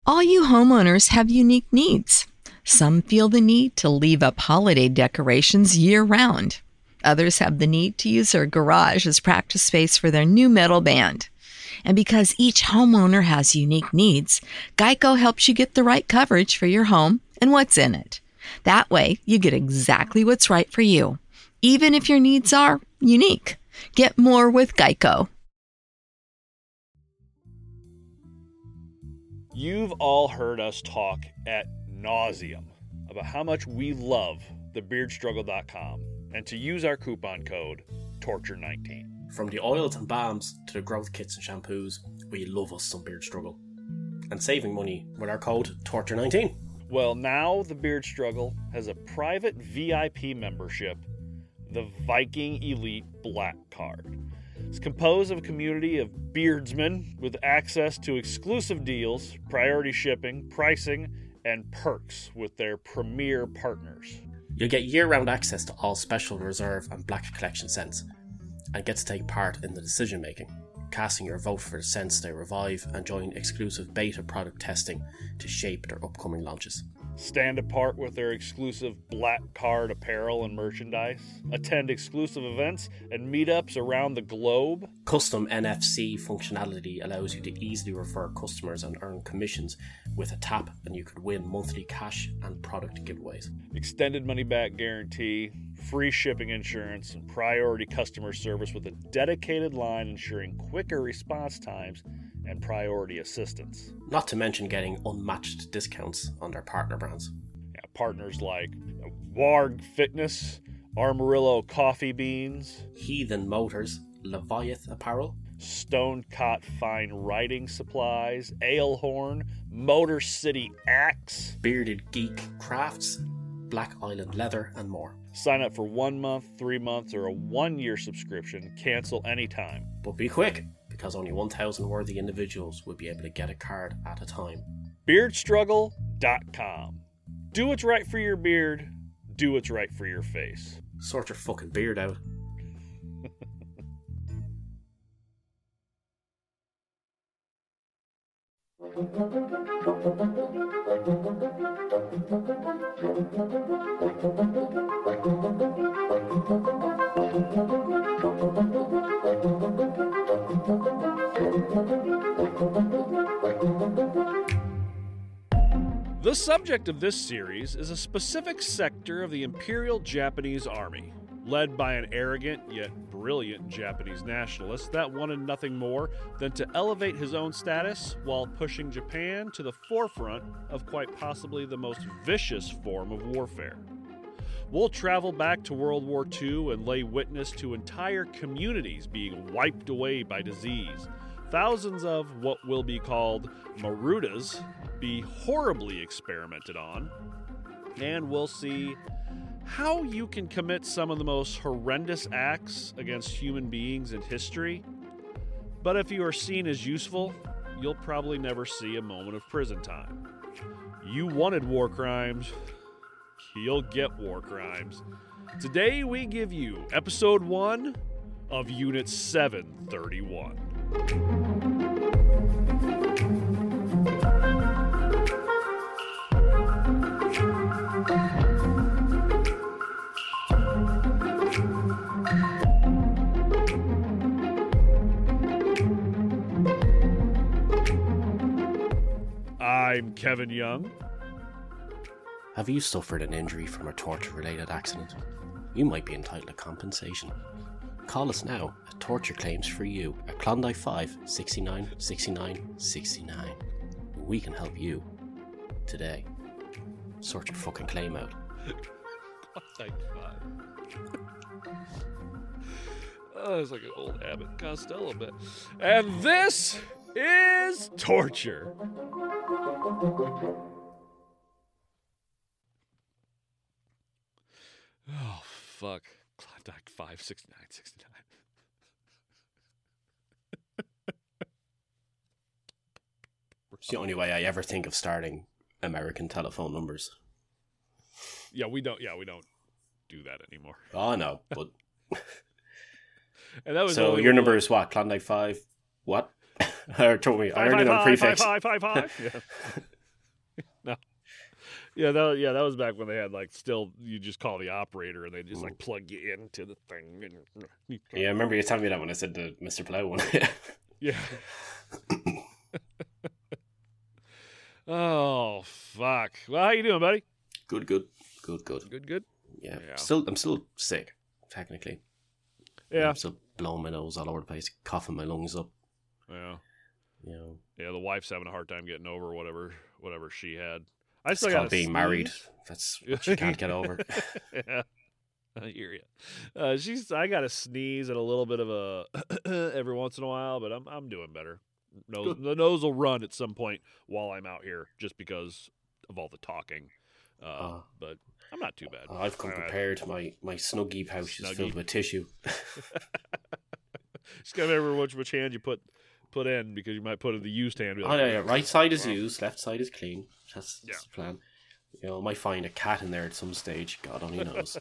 All you homeowners have unique needs. Some feel the need to leave up holiday decorations year-round. Others have the need to use their garage as practice space for their new metal band. And because each homeowner has unique needs, Geico helps you get the right coverage for your home and what's in it. That way, you get exactly what's right for you, even if your needs are unique. Get more with Geico. You've all heard us talk at nauseum about how much we love thebeardstruggle.com and to use our coupon code TORTURE19. From the oils and balms to the growth kits and shampoos, we love us some Beard Struggle. And saving money with our code TORTURE19. Well, now the Beard Struggle has a private VIP membership, the Viking Elite Black Card. It's composed of a community of beardsmen with access to exclusive deals, priority shipping, pricing, and perks with their premier partners. You'll get year-round access to all special reserve and black collection scents, and get to take part in the decision-making, casting your vote for the scents they revive and join exclusive beta product testing to shape their upcoming launches. Stand apart with their exclusive Black Card apparel and merchandise, attend exclusive events and meetups around the globe. Custom NFC functionality allows you to easily refer customers and earn commissions with a tap, and you could win monthly cash and product giveaways. Extended money-back guarantee, free shipping insurance, and priority customer service with a dedicated line ensuring quicker response times and priority assistance. Not to mention getting unmatched discounts on their partner brands. Yeah, partners like Warg Fitness, Armorillo Coffee Beans, Heathen Motors, Leviath Apparel, Stone Cot Fine Writing Supplies, Alehorn, Motor City Axe, Bearded Geek Crafts, Black Island Leather, and more. Sign up for 1 month, 3 months, or a 1-year subscription. Cancel anytime. But be quick, because only 1,000 worthy individuals will be able to get a card at a time. Beardstruggle.com. Do what's right for your beard. Do what's right for your face. Sort your fucking beard out. The subject of this series is a specific sector of the Imperial Japanese Army, led by an arrogant yet brilliant Japanese nationalist that wanted nothing more than to elevate his own status while pushing Japan to the forefront of quite possibly the most vicious form of warfare. We'll travel back to World War II and lay witness to entire communities being wiped away by disease. Thousands of what will be called Marudas be horribly experimented on, and we'll see how you can commit some of the most horrendous acts against human beings in history. But if you are seen as useful, you'll probably never see a moment of prison time. You wanted war crimes, you'll get war crimes. Today we give you episode 1 of Unit 731. I'm Kevin Young. Have you suffered an injury from a torture-related accident? You might be entitled to compensation. Call us now at Torture Claims for You at Klondike 5 69 69 69. We can help you today. Sort your fucking claim out. Klondike 5. Oh, it's like an old Abbott and Costello bit. And this is Torture. Oh, fuck. Klondike 5, 69, 69. It's the only way I ever think of starting American telephone numbers. Yeah, we don't do that anymore. Oh, no, but... And that was so your number is what? Klondike 5? What? Or told me. I already know prefix. 5. Yeah. that was back when they had like still you just call the operator and they just like plug you into the thing. Yeah, I remember you telling me that when I said the Mr. Plow one. Yeah. Oh fuck! Well, how you doing, buddy? Good. Good. Yeah. Yeah. I'm still sick, technically. Yeah. I'm still blowing my nose all over the place, coughing my lungs up. Yeah. You know. Yeah, the wife's having a hard time getting over whatever she had. I It's still called got being married. That's what you can't get over. Yeah, I hear you. I got a sneeze and a little bit of a every once in a while, but I'm doing better. The nose will run at some point while I'm out here, just because of all the talking. But I'm not too bad. I've come prepared. My Snuggie pouch is filled with tissue. Just gotta remember which hand you put in, because you might put in the used hand. Like, yeah. Right side is used, left side is clean. That's the plan. You know, I might find a cat in there at some stage. God only knows.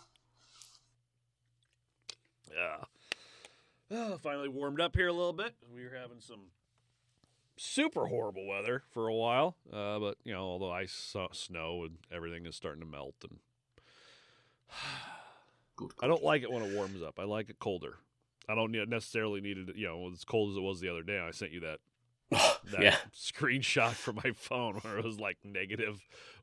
Yeah. Finally warmed up here a little bit. We were having some super horrible weather for a while, but all the ice, snow, and everything is starting to melt. And Good. I don't like it when it warms up. I like it colder. I don't necessarily need it, as cold as it was the other day. I sent you that screenshot from my phone where it was like negative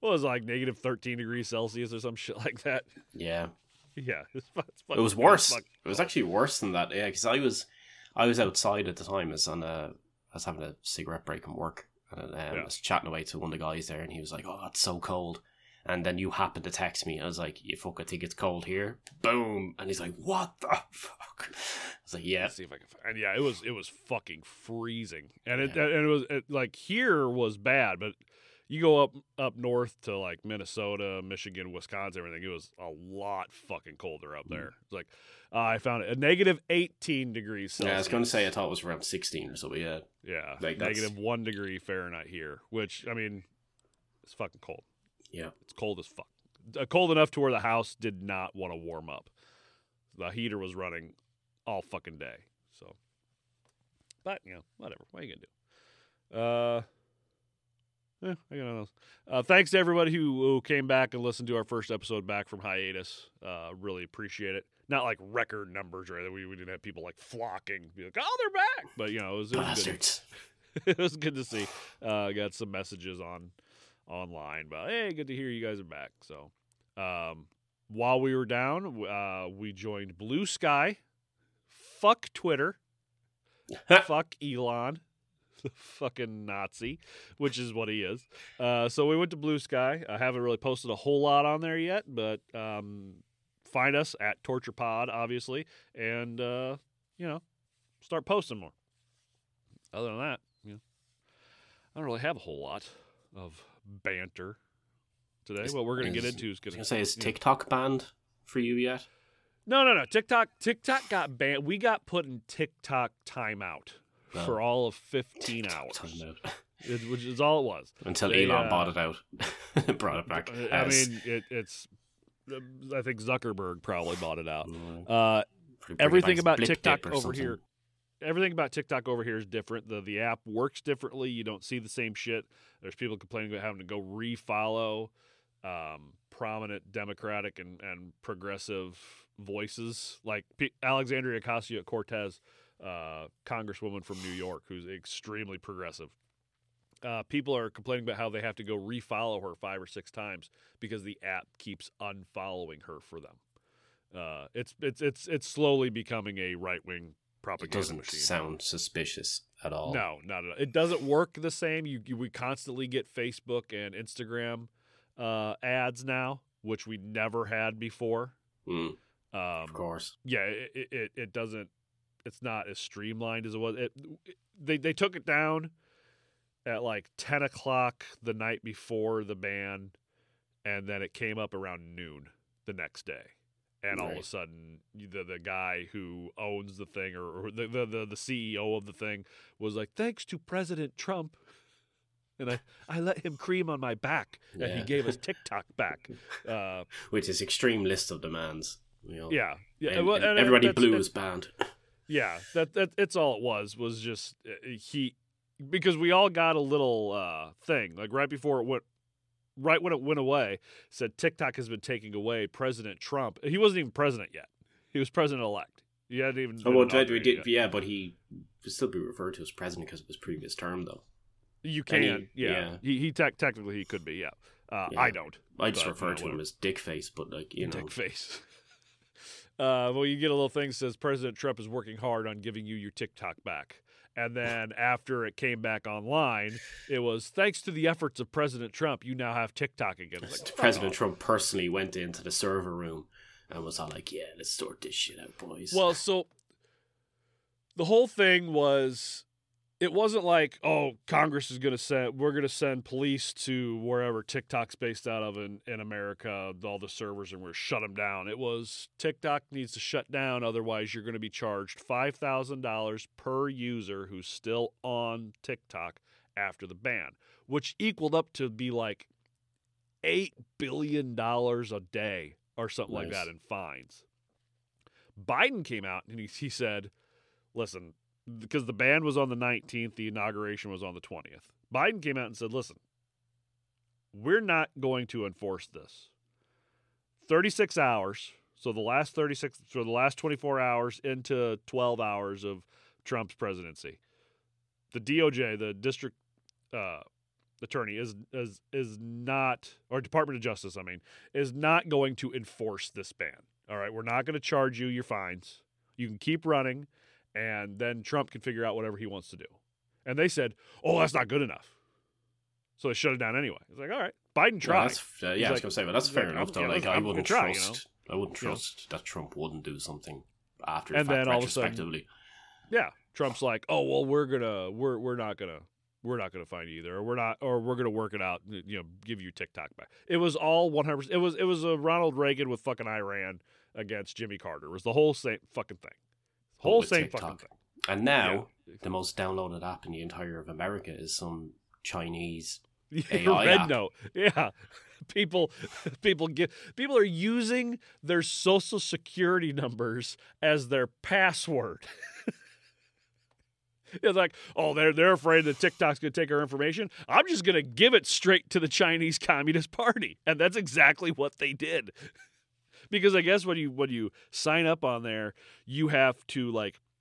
13 degrees Celsius or some shit like that. Yeah. Yeah. It was worse. It was actually worse than that. Yeah, because I was outside at the time. I was having a cigarette break from work, and I was chatting away to one of the guys there, and he was like, "Oh, it's so cold." And then you happened to text me. I was like, "You fucking think it's cold here?" Boom. And he's like, "What the fuck?" I was like, "Yeah." Let's see if I can find. And yeah, it was fucking freezing. And it was like here was bad, but you go up north to like Minnesota, Michigan, Wisconsin, everything. It was a lot fucking colder up there. It's like I found it a negative 18 degrees Celsius. Yeah, I was going to say I thought it was around 16 or so. Yeah. Yeah, like negative 1 degree Fahrenheit here, which I mean, it's fucking cold. Yeah. It's cold as fuck. Cold enough to where the house did not want to warm up. The heater was running all fucking day. So, but whatever. What are you gonna do? I got those. Thanks to everybody who came back and listened to our first episode back from hiatus. Really appreciate it. Not like record numbers or anything. We didn't have people like flocking, be like, "Oh, they're back!" But it was Bastards. Good. It was good to see. Got some messages online about, "Hey, good to hear you guys are back." So, while we were down, we joined Blue Sky. Fuck Twitter. Fuck Elon. The fucking Nazi, which is what he is. So we went to Blue Sky. I haven't really posted a whole lot on there yet, but find us at Torture Pod, obviously, and start posting more. Other than that, I don't really have a whole lot of banter today. What we're going to get into is going to say, is TikTok banned for you yet? No. TikTok got banned. We got put in TikTok timeout for all of 15 hours. Which is all it was. Until Elon bought it out. Brought it back. I mean, it's... I think Zuckerberg probably bought it out. Everything about TikTok over here... Everything about TikTok over here is different. The app works differently. You don't see the same shit. There's people complaining about having to go refollow prominent Democratic and progressive voices, like Alexandria Ocasio-Cortez, congresswoman from New York, who's extremely progressive. People are complaining about how they have to go refollow her 5 or 6 times because the app keeps unfollowing her for them. It's slowly becoming a right-wing propaganda machine. It doesn't sound suspicious at all. No, not at all. It doesn't work the same. We constantly get Facebook and Instagram ads now, which we never had before. Of course. Yeah, it doesn't. It's not as streamlined as it was. They took it down at like 10 o'clock the night before the ban, and then it came up around noon the next day. And all of a sudden, the guy who owns the thing, or the CEO of the thing, was like, "Thanks to President Trump," and I let him cream on my back, and he gave us TikTok back, which is extreme list of demands. Yeah. And everybody blue is banned. Yeah, it's all it was just because we all got a little thing like right before it went right when it went away, said TikTok has been taking away President Trump. He wasn't even president yet. He was president-elect. He hadn't even been inaugurated yet. Yeah, but he would still be referred to as president because of his previous term, though. You can, yeah. He technically he could be, yeah. I don't. I just refer to him as Dickface, but like, you know. Dickface. Well, you get a little thing that says President Trump is working hard on giving you your TikTok back. And then after it came back online, it was, thanks to the efforts of President Trump, you now have TikTok again. Like, President Trump personally went into the server room and was all like, yeah, let's sort this shit out, boys. Well, so the whole thing was, it wasn't like, oh, Congress is going to we're going to send police to wherever TikTok's based out of in America, all the servers, and we're shut them down. It was, TikTok needs to shut down, otherwise you're going to be charged $5,000 per user who's still on TikTok after the ban, which equaled up to be like $8 billion a day or something like that in fines. Biden came out and he said, listen, because the ban was on the 19th, the inauguration was on the 20th. Biden came out and said, listen, we're not going to enforce this. 36 hours, so the last 24 hours into 12 hours of Trump's presidency. The DOJ, the district attorney, is not, or Department of Justice, is not going to enforce this ban. All right, we're not going to charge you your fines. You can keep running, and then Trump can figure out whatever he wants to do. And they said, oh, that's not good enough. So they shut it down anyway. It's like, all right, Biden tried. I was going to say, but that's fair enough, though. Like, I wouldn't trust that Trump wouldn't do something after the fact, retrospectively. Yeah, Trump's like, oh, well, we're not gonna find you either, or we're gonna work it out, give you TikTok back. It was all 100%. It was a Ronald Reagan with fucking Iran against Jimmy Carter. It was the whole same fucking thing. Fucking thing. And now the most downloaded app in the entire of America is some Chinese AI Red app. Note. Yeah. People are using their social security numbers as their password. It's like, oh, they're afraid that TikTok's going to take our information. I'm just going to give it straight to the Chinese Communist Party. And that's exactly what they did. Because I guess when you sign up on there, you have to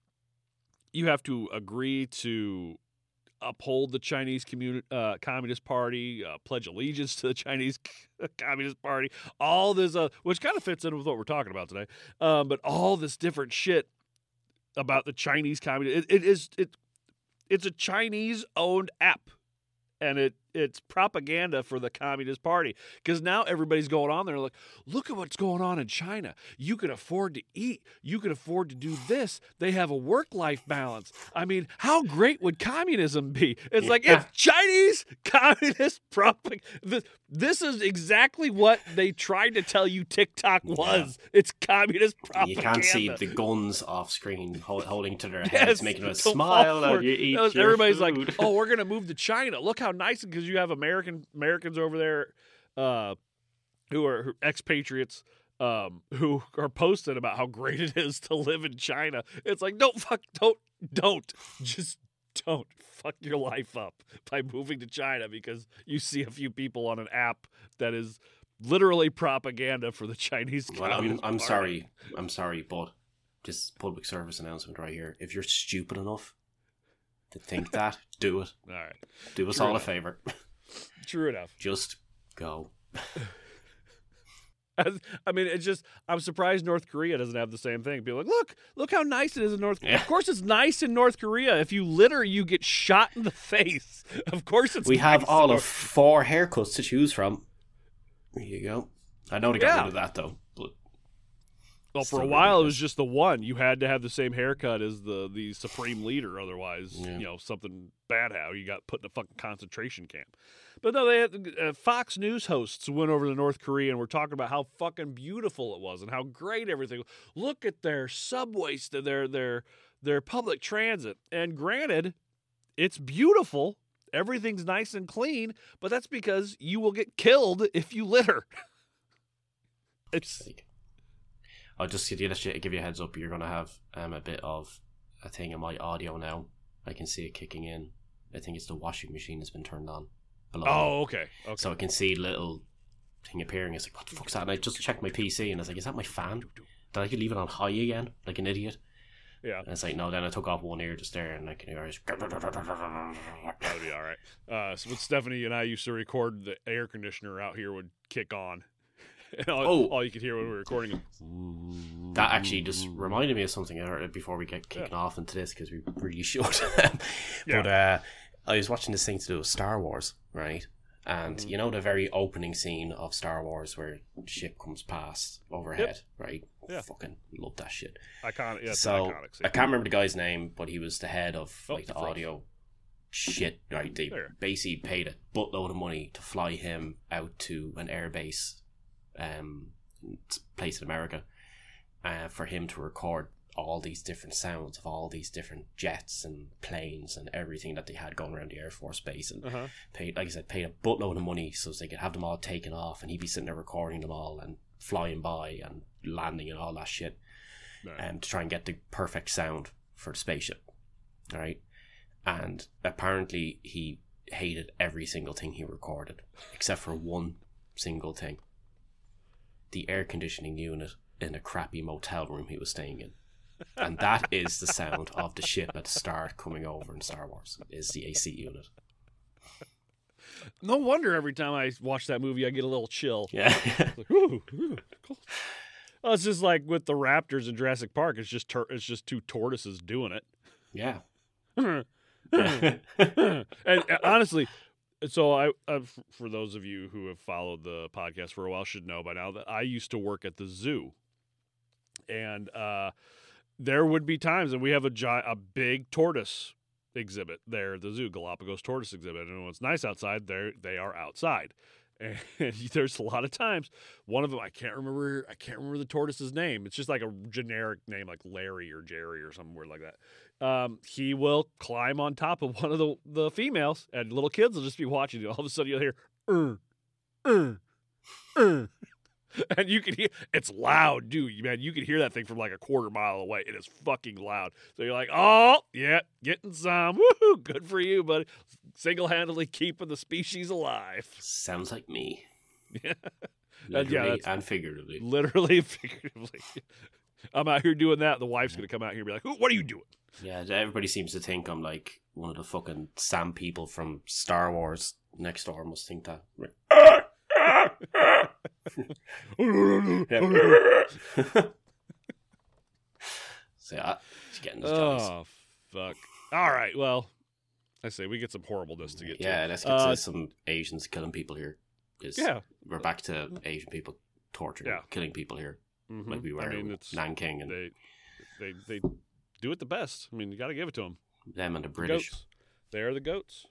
agree to uphold the Chinese Communist Party, pledge allegiance to the Chinese Communist Party, all this, which kind of fits in with what we're talking about today. But all this different shit about the Chinese Communist, it's a Chinese-owned app, and it's propaganda for the Communist Party. Because now everybody's going on there like, look at what's going on in China. You can afford to eat. You can afford to do this. They have a work-life balance. I mean, how great would communism be? It's like, it's Chinese Communist propaganda. This is exactly what they tried to tell you TikTok was. Yeah. It's communist propaganda. You can't see the guns off screen holding to their heads, making them smile as you eat your Everybody's food. like, oh, we're going to move to China. Look how nice, because you have Americans over there who are expatriates who are posting about how great it is to live in China. It's like, don't fuck your life up by moving to China because you see a few people on an app that is literally propaganda for the Chinese Communist Party. I'm sorry, but just public service announcement right here. If you're stupid enough to think that, do it. All right. Do us all a favor. True enough. Just go. It's just, I'm surprised North Korea doesn't have the same thing. Be like, look how nice it is in North Korea. Yeah. Of course it's nice in North Korea. If you litter, you get shot in the face. Of course it's We nice have all of 4 haircuts to choose from. There you go. I know they got rid of that, though. But well, for a while, it was just the one. You had to have the same haircut as the supreme leader. Otherwise, something bad happened. You got put in a fucking concentration camp. But no, they had, Fox News hosts went over to North Korea and were talking about how fucking beautiful it was and how great everything was. Look at their subways, their public transit. And granted, it's beautiful. Everything's nice and clean, but that's because you will get killed if you litter. I'll just give you a heads up. You're going to have a bit of a thing in my audio now. I can see it kicking in. I think it's the washing machine has been turned on. below. Oh, okay. So I can see the little thing appearing. It's like, what the fuck's that? And I just checked my PC and I was like, is that my fan? Did I leave it on high again? Like an idiot? Yeah. And it's like, no, then I took off one ear just there and I can hear it. That'll be all right. So with Stephanie and I used to record, the air conditioner out here would kick on. And all you could hear when we were recording it. That actually just reminded me of something before we get kicking off into this, because we really should. But I was watching this thing to do with Star Wars, right? And you know the very opening scene of Star Wars where the ship comes past overhead, right? Yeah. Fucking love that shit. Iconic. Yeah, So iconic scene. I can't remember the guy's name, but he was the head of the Frost. audio shit, right? They basically paid a buttload of money to fly him out to an airbase place in America for him to record all these different sounds of all these different jets and planes and everything that they had going around the Air Force Base, and paid, like I said, paid a buttload of money so they could have them all taken off, and he'd be sitting there recording them all and flying by and landing and all that shit, to try and get the perfect sound for the spaceship. All right, and apparently he hated every single thing he recorded except for one single thing: the air conditioning unit in a crappy motel room he was staying in. And that is the sound of the ship at the start coming over in Star Wars, is the AC unit. No wonder every time I watch that movie I get a little chill. Yeah. Like, ooh, cool. Well, it's just like with the raptors in Jurassic Park. It's just two tortoises doing it. Yeah. and honestly, so I for those of you who have followed the podcast for a while should know by now that I used to work at the zoo, and there would be times, and we have a big tortoise exhibit there at the zoo, Galapagos tortoise exhibit, and when it's nice outside, they are outside, and there's a lot of times. One of them, I can't remember the tortoise's name. It's just like a generic name, like Larry or Jerry or something weird like that. He will climb on top of one of the females, and little kids will just be watching it. All of a sudden, you'll hear, and you can hear, it's loud, dude. Man, you can hear that thing from like a quarter mile away. It is fucking loud. So you're like, oh, yeah, getting some. Woohoo, good for you, buddy. Single-handedly keeping the species alive. Sounds like me. Yeah. Literally and figuratively. Literally and figuratively. I'm out here doing that. The wife's going to come out here and be like, what are you doing? Yeah, everybody seems to think I'm like one of the fucking Sam people from Star Wars. Next door must think that. So yeah, he's getting his jollies. Oh, fuck. All right, well, I say we get some horribleness to get to. Yeah, let's get to some Asians killing people here. Yeah. We're back to Asian people torturing, killing people here. Mm-hmm. Like we were in Nanking. And they do it the best. I mean, you got to give it to them. Them and the British. Goats. They are the goats.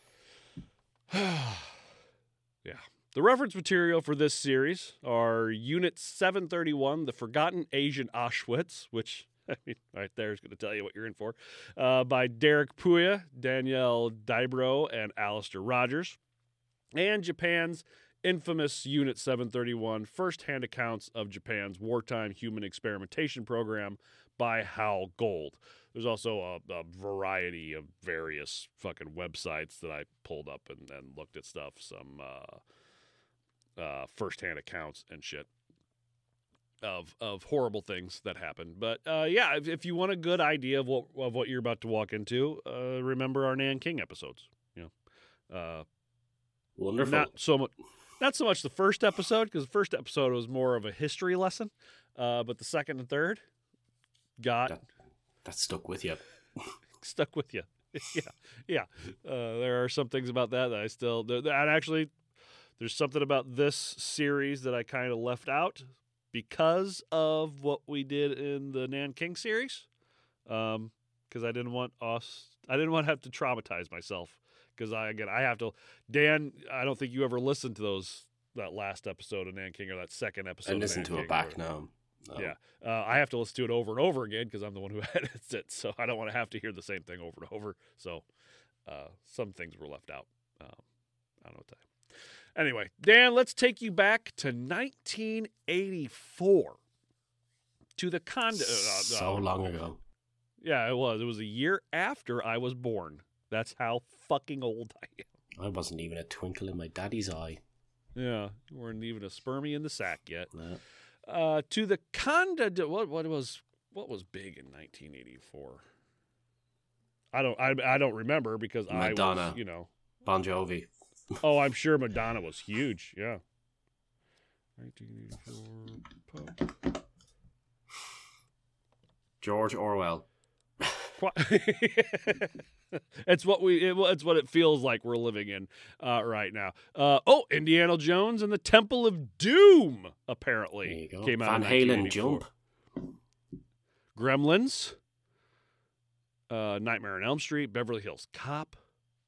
Yeah. The reference material for this series are Unit 731, The Forgotten Asian Auschwitz, which, I mean, right there is going to tell you what you're in for, by Derek Puya, Danielle Dibro, and Alistair Rogers, and Japan's infamous Unit 731, First-Hand Accounts of Japan's Wartime Human Experimentation Program by Hal Gold. There's also a variety of various fucking websites that I pulled up and looked at stuff, some first-hand accounts and shit of horrible things that happened. But yeah, if you want a good idea of what you're about to walk into, remember our Nanking episodes. You know, wonderful. Not so much the first episode, because the first episode was more of a history lesson, but the second and third that stuck with you. Stuck with you. Yeah. There are some things about that I still. And actually, there's something about this series that I kind of left out because of what we did in the Nanking series. Because I didn't want to have to traumatize myself. Because I have to. Dan, I don't think you ever listened to that last episode of Nanking or that second episode. I listened to it back now. No. Yeah, I have to listen to it over and over again because I'm the one who edits it, so I don't want to have to hear the same thing over and over. So some things were left out. I don't know what to say. Anyway, Dan, let's take you back to 1984 to the condo. So long ago. Yeah, it was. It was a year after I was born. That's how fucking old I am. I wasn't even a twinkle in my daddy's eye. Yeah, you weren't even a spermie in the sack yet. No. To the Conda, what was big in 1984? I don't remember because Madonna. I was, you know. Bon Jovi. Oh, I'm sure Madonna was huge. Yeah. 1984. George Orwell. It's what it feels like we're living in right now. Indiana Jones and the Temple of Doom apparently came out. Van Halen Jump. Gremlins. Nightmare on Elm Street. Beverly Hills Cop.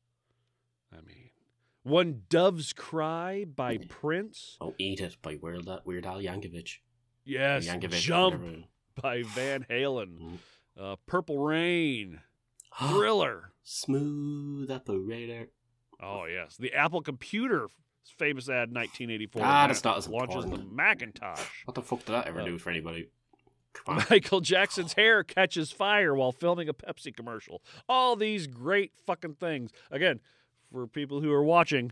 I mean, When Doves Cry by Prince. Oh, Eat It by Weird Al Yankovic. Yes, Yankovic, Jump whatever. by Van Halen. Purple Rain. Thriller. Smooth Operator. Oh, yes. The Apple Computer famous ad 1984. That's not as launches the important. Macintosh. What the fuck did that ever do for anybody? Come on. Michael Jackson's hair catches fire while filming a Pepsi commercial. All these great fucking things. Again, for people who are watching,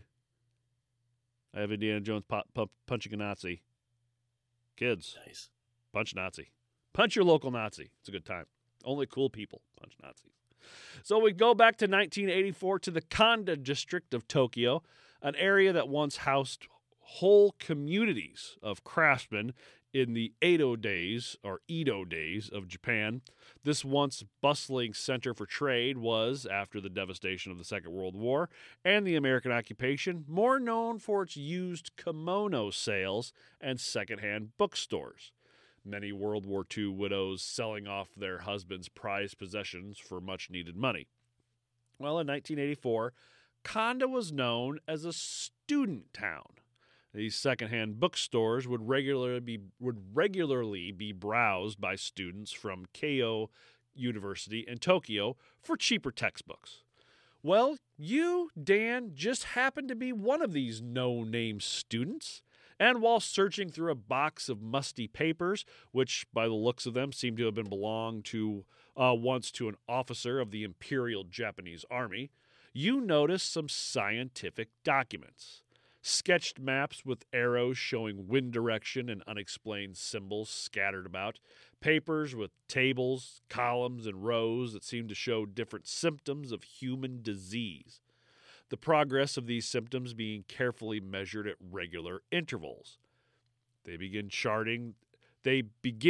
I have Indiana Jones punching a Nazi. Kids, Nice. punch Nazi. Punch your local Nazi. It's a good time. Only cool people punch Nazis. So we go back to 1984 to the Kanda district of Tokyo, an area that once housed whole communities of craftsmen in the Edo days of Japan. This once bustling center for trade was, after the devastation of the Second World War and the American occupation, more known for its used kimono sales and secondhand bookstores. Many World War II widows selling off their husbands' prized possessions for much-needed money. Well, in 1984, Kanda was known as a student town. These secondhand bookstores would regularly be browsed by students from Keio University in Tokyo for cheaper textbooks. Well, you, Dan, just happened to be one of these no-name students. And while searching through a box of musty papers, which by the looks of them seem to have been belonged to once to an officer of the Imperial Japanese Army, you notice some scientific documents. Sketched maps with arrows showing wind direction and unexplained symbols scattered about. Papers with tables, columns, and rows that seem to show different symptoms of human disease. The progress of these symptoms being carefully measured at regular intervals. They begin charting to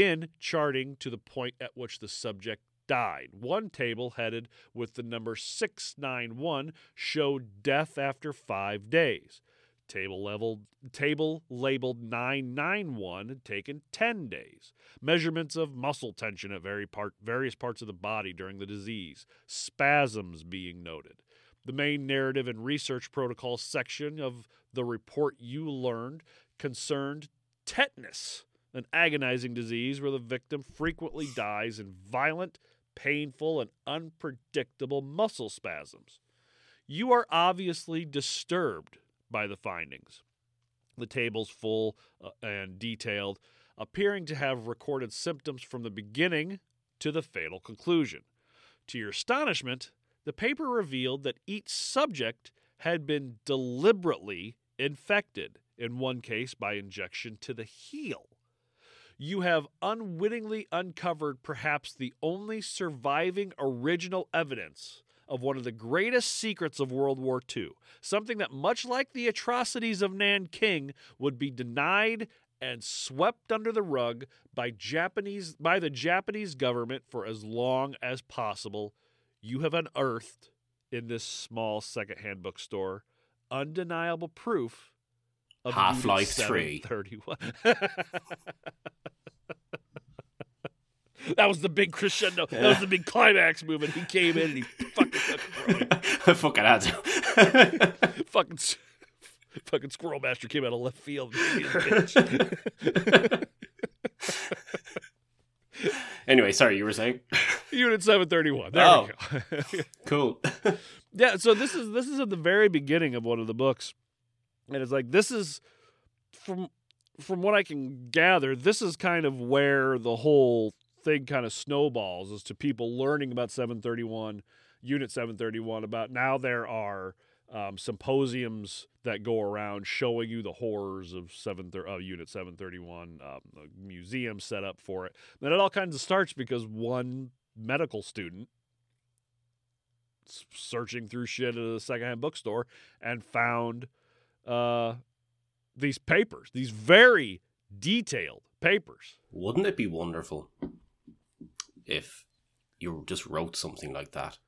the point at which the subject died. One table headed with the number 691 showed death after 5 days. Table labeled 991 had taken 10 days. Measurements of muscle tension at various parts of the body during the disease. Spasms being noted. The main narrative and research protocol section of the report you learned concerned tetanus, an agonizing disease where the victim frequently dies in violent, painful, and unpredictable muscle spasms. You are obviously disturbed by the findings. The table's full and detailed, appearing to have recorded symptoms from the beginning to the fatal conclusion. To your astonishment, the paper revealed that each subject had been deliberately infected, in one case by injection to the heel. You have unwittingly uncovered perhaps the only surviving original evidence of one of the greatest secrets of World War II, something that, much like the atrocities of Nanking, would be denied and swept under the rug by the Japanese government for as long as possible. You have unearthed, in this small secondhand bookstore, undeniable proof of Half-Life 3. 731. That was the big crescendo. That was the big climax movement. He came in and he fucking Fucking had to. fucking Squirrel Master came out of left field. Anyway, sorry, you were saying? Unit 731. There we go. Cool. Yeah, so this is at the very beginning of one of the books. And it's like, this is, from what I can gather, this is kind of where the whole thing kind of snowballs, as to people learning about 731, Unit 731, about now there are symposiums that go around showing you the horrors of Unit 731, a museum set up for it. Then it all kinds of starts because one medical student searching through shit at a secondhand bookstore and found these papers, these very detailed papers. Wouldn't it be wonderful if you just wrote something like that?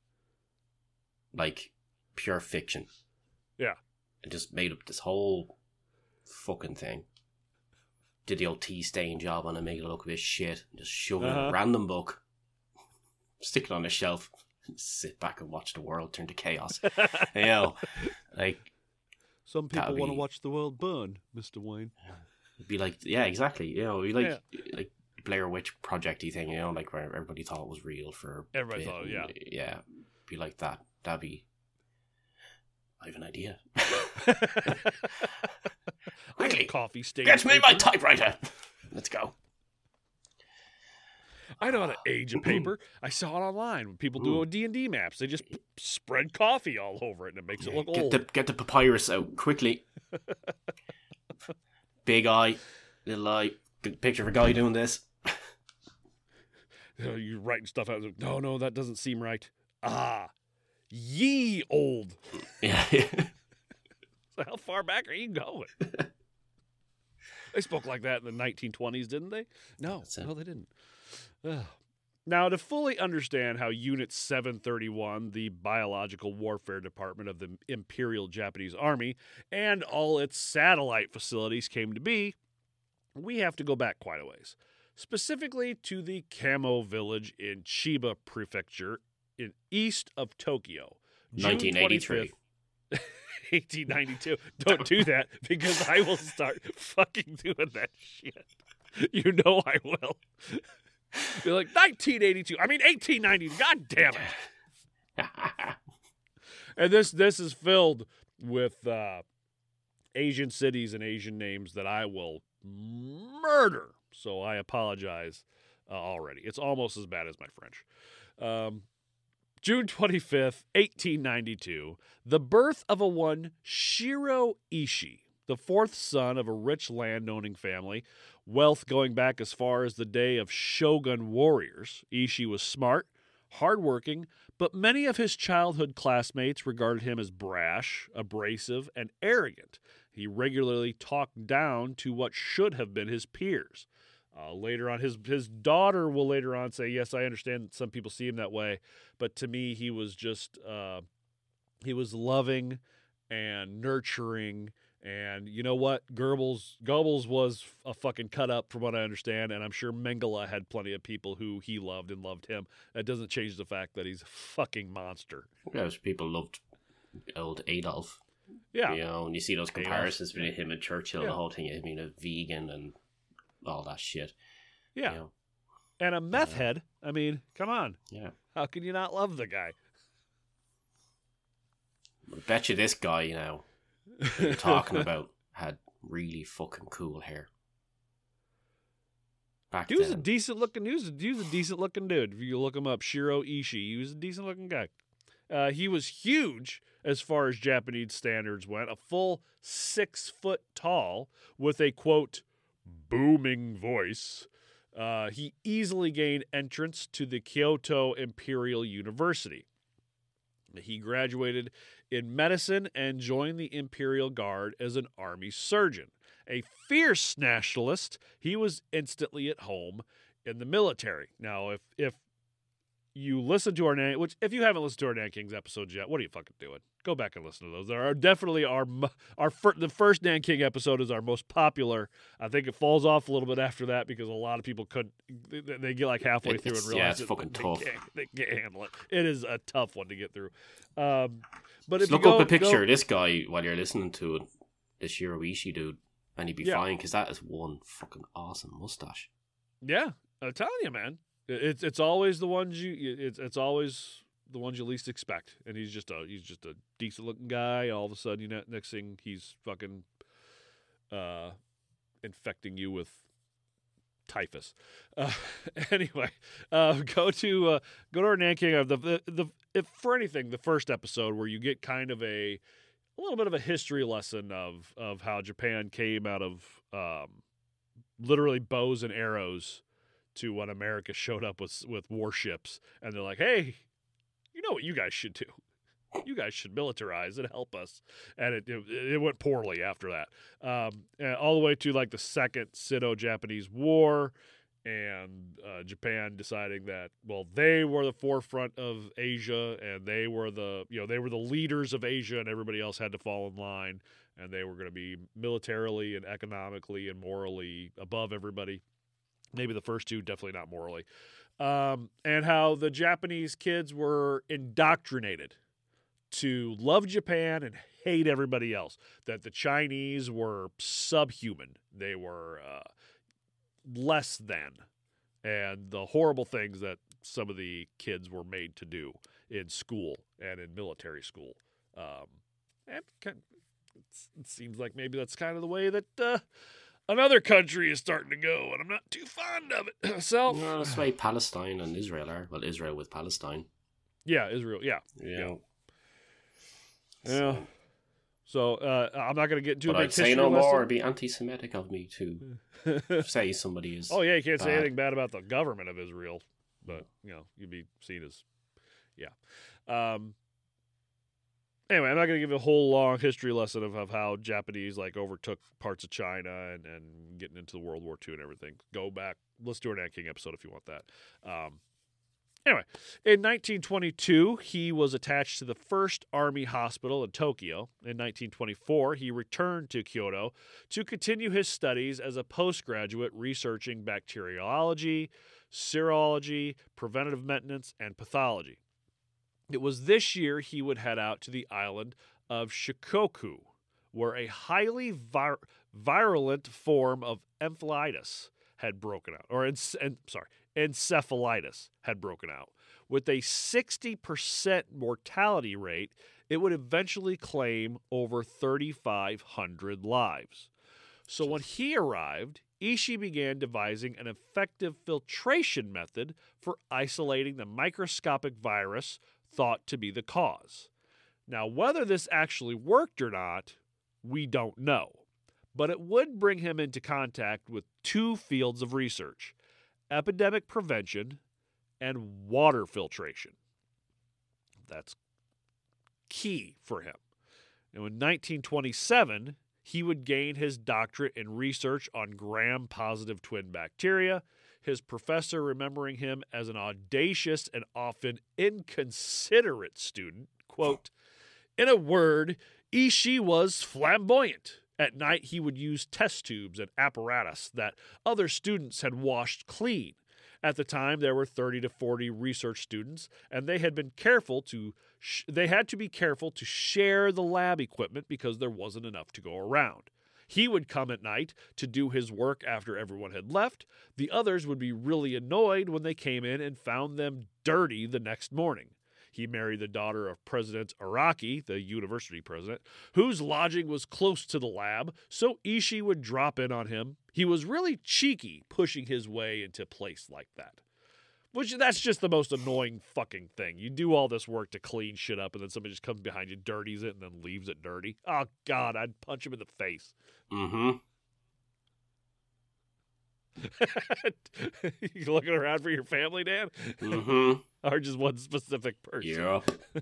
Like pure fiction. Yeah. And just made up this whole fucking thing. Did the old tea stain job on it, make it look a bit shit, and just shove it in a random book, stick it on a shelf, sit back and watch the world turn to chaos. You know, like, some people want to watch the world burn, Mr. Wayne. It'd be like, yeah, exactly. You know, like Blair Witch Project-y thing, you know, like where everybody thought it was real for everybody thought, yeah. Yeah, be like that. That'd be... I have an idea. Quickly, coffee stain. Get me my typewriter. Let's go. I know how to age a paper. I saw it online when people do D&D maps. They just spread coffee all over it, and it makes it look old. Get the papyrus out quickly. Big eye, little eye. Good picture of a guy doing this. You're writing stuff out. No, that doesn't seem right. Ye old. Yeah. So how far back are you going? They spoke like that in the 1920s, didn't they? No, they didn't. Now, to fully understand how Unit 731, the Biological Warfare Department of the Imperial Japanese Army, and all its satellite facilities came to be, we have to go back quite a ways. Specifically to the Kamo Village in Chiba Prefecture, in east of Tokyo. 1983. 1892. Don't do that, because I will start fucking doing that shit. You know I will. Be like, 1982. I mean, 1890. God damn it. And this is filled with Asian cities and Asian names that I will murder. So I apologize already. It's almost as bad as my French. June 25th, 1892, the birth of a one Shiro Ishii, the fourth son of a rich land-owning family, wealth going back as far as the day of shogun warriors. Ishii was smart, hardworking, but many of his childhood classmates regarded him as brash, abrasive, and arrogant. He regularly talked down to what should have been his peers. Later on, his daughter will later on say, yes, I understand that some people see him that way, but to me, he was just, he was loving and nurturing, and you know what? Goebbels was a fucking cut up from what I understand, and I'm sure Mengele had plenty of people who he loved and loved him. That doesn't change the fact that he's a fucking monster. Yes, people loved old Adolf. Yeah. You know, and you see those comparisons between him and Churchill, the whole thing, I mean, a vegan and all that shit. Yeah. You know? And a meth head. I mean, come on. Yeah. How can you not love the guy? I bet you this guy, you know, that you're talking about had really fucking cool hair. He was a decent looking dude. If you look him up, Shiro Ishii, he was a decent looking guy. He was huge as far as Japanese standards went, a full 6 foot tall with a, quote, booming voice. He easily gained entrance to the Kyoto Imperial University. He graduated in medicine and joined the Imperial Guard as an army surgeon. A fierce nationalist, he was instantly at home in the military. Now, if you listen to if you haven't listened to our Nan King's episodes yet, what are you fucking doing? Go back and listen to those. There are definitely the first Nan King episode is our most popular. I think it falls off a little bit after that because a lot of people they get like halfway through and realize it's fucking tough. They can't handle it. It is a tough one to get through. But just look up a picture of this guy while you're listening to it, the Shiro Ishii dude, and he'd be fine because that is one fucking awesome mustache. Yeah, I'm telling you, man. It's always the ones it's always the ones you least expect, and he's just a decent looking guy. All of a sudden, next thing he's fucking infecting you with typhus. Anyway, go to our Nanking of if for anything, the first episode where you get kind of a little bit of a history lesson of how Japan came out of literally bows and arrows to when America showed up with warships, and they're like, hey, you know what you guys should do? You guys should militarize and help us. And it went poorly after that. And all the way to like the Second Sino-Japanese War, and Japan deciding that, well, they were the forefront of Asia, and they were the leaders of Asia, and everybody else had to fall in line, and they were going to be militarily and economically and morally above everybody. Maybe the first two, definitely not morally. And how the Japanese kids were indoctrinated to love Japan and hate everybody else. That the Chinese were subhuman. They were less than. And the horrible things that some of the kids were made to do in school and in military school. And it seems like maybe that's kind of the way that another country is starting to go, and I'm not too fond of it myself. No, that's the way Palestine and Israel are. Well, Israel with Palestine. Yeah, Israel. Yeah. So I'm not going to get into a big history lesson. But I'd say no more. It'd be anti-Semitic of me to say somebody is. Oh yeah, you can't say anything bad about the government of Israel, but you'd be seen as, Anyway, I'm not going to give a whole long history lesson of how Japanese overtook parts of China and getting into World War II and everything. Go back, let's do an Nanking episode if you want that. Anyway, in 1922, he was attached to the First Army Hospital in Tokyo. In 1924, he returned to Kyoto to continue his studies as a postgraduate researching bacteriology, serology, preventative maintenance, and pathology. It was this year he would head out to the island of Shikoku, where a highly virulent form of encephalitis had broken out, encephalitis had broken out. With a 60% mortality rate, it would eventually claim over 3,500 lives. So when he arrived, Ishii began devising an effective filtration method for isolating the microscopic virus thought to be the cause. Now, whether this actually worked or not, we don't know. But it would bring him into contact with two fields of research: epidemic prevention and water filtration. That's key for him. Now, in 1927, he would gain his doctorate in research on gram-positive twin bacteria, his professor remembering him as an audacious and often inconsiderate student. Quote, in a word, Ishii was flamboyant. At night, he would use test tubes and apparatus that other students had washed clean. At the time, there were 30 to 40 research students, and they had to be careful to share the lab equipment because there wasn't enough to go around. He would come at night to do his work after everyone had left. The others would be really annoyed when they came in and found them dirty the next morning. He married the daughter of President Araki, the university president, whose lodging was close to the lab, so Ishii would drop in on him. He was really cheeky pushing his way into a place like that. That's just the most annoying fucking thing. You do all this work to clean shit up, and then somebody just comes behind you, dirties it, and then leaves it dirty. Oh, God, I'd punch him in the face. Mm-hmm. You looking around for your family, Dan? Mm-hmm. Or just one specific person? Yeah.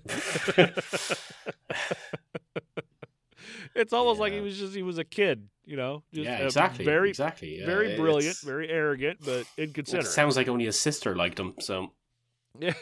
It's almost like he was a kid, Just exactly. Very brilliant, very arrogant, but inconsiderate. It sounds like only his sister liked him, so. Yeah.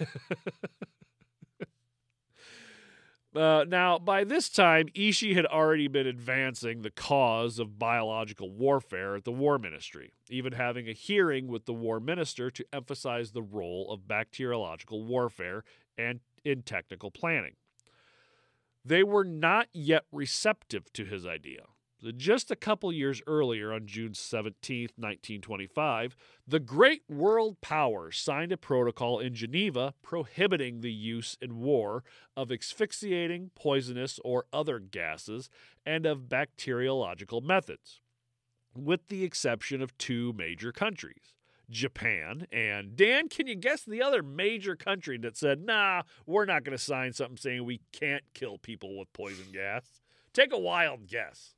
Now, by this time, Ishii had already been advancing the cause of biological warfare at the War Ministry, even having a hearing with the War Minister to emphasize the role of bacteriological warfare and in technical planning. They were not yet receptive to his idea. Just a couple years earlier, on June 17, 1925, the great world powers signed a protocol in Geneva prohibiting the use in war of asphyxiating, poisonous, or other gases and of bacteriological methods, with the exception of two major countries. Japan. And Dan, can you guess the other major country that said, nah, we're not going to sign something saying we can't kill people with poison gas? Take a wild guess.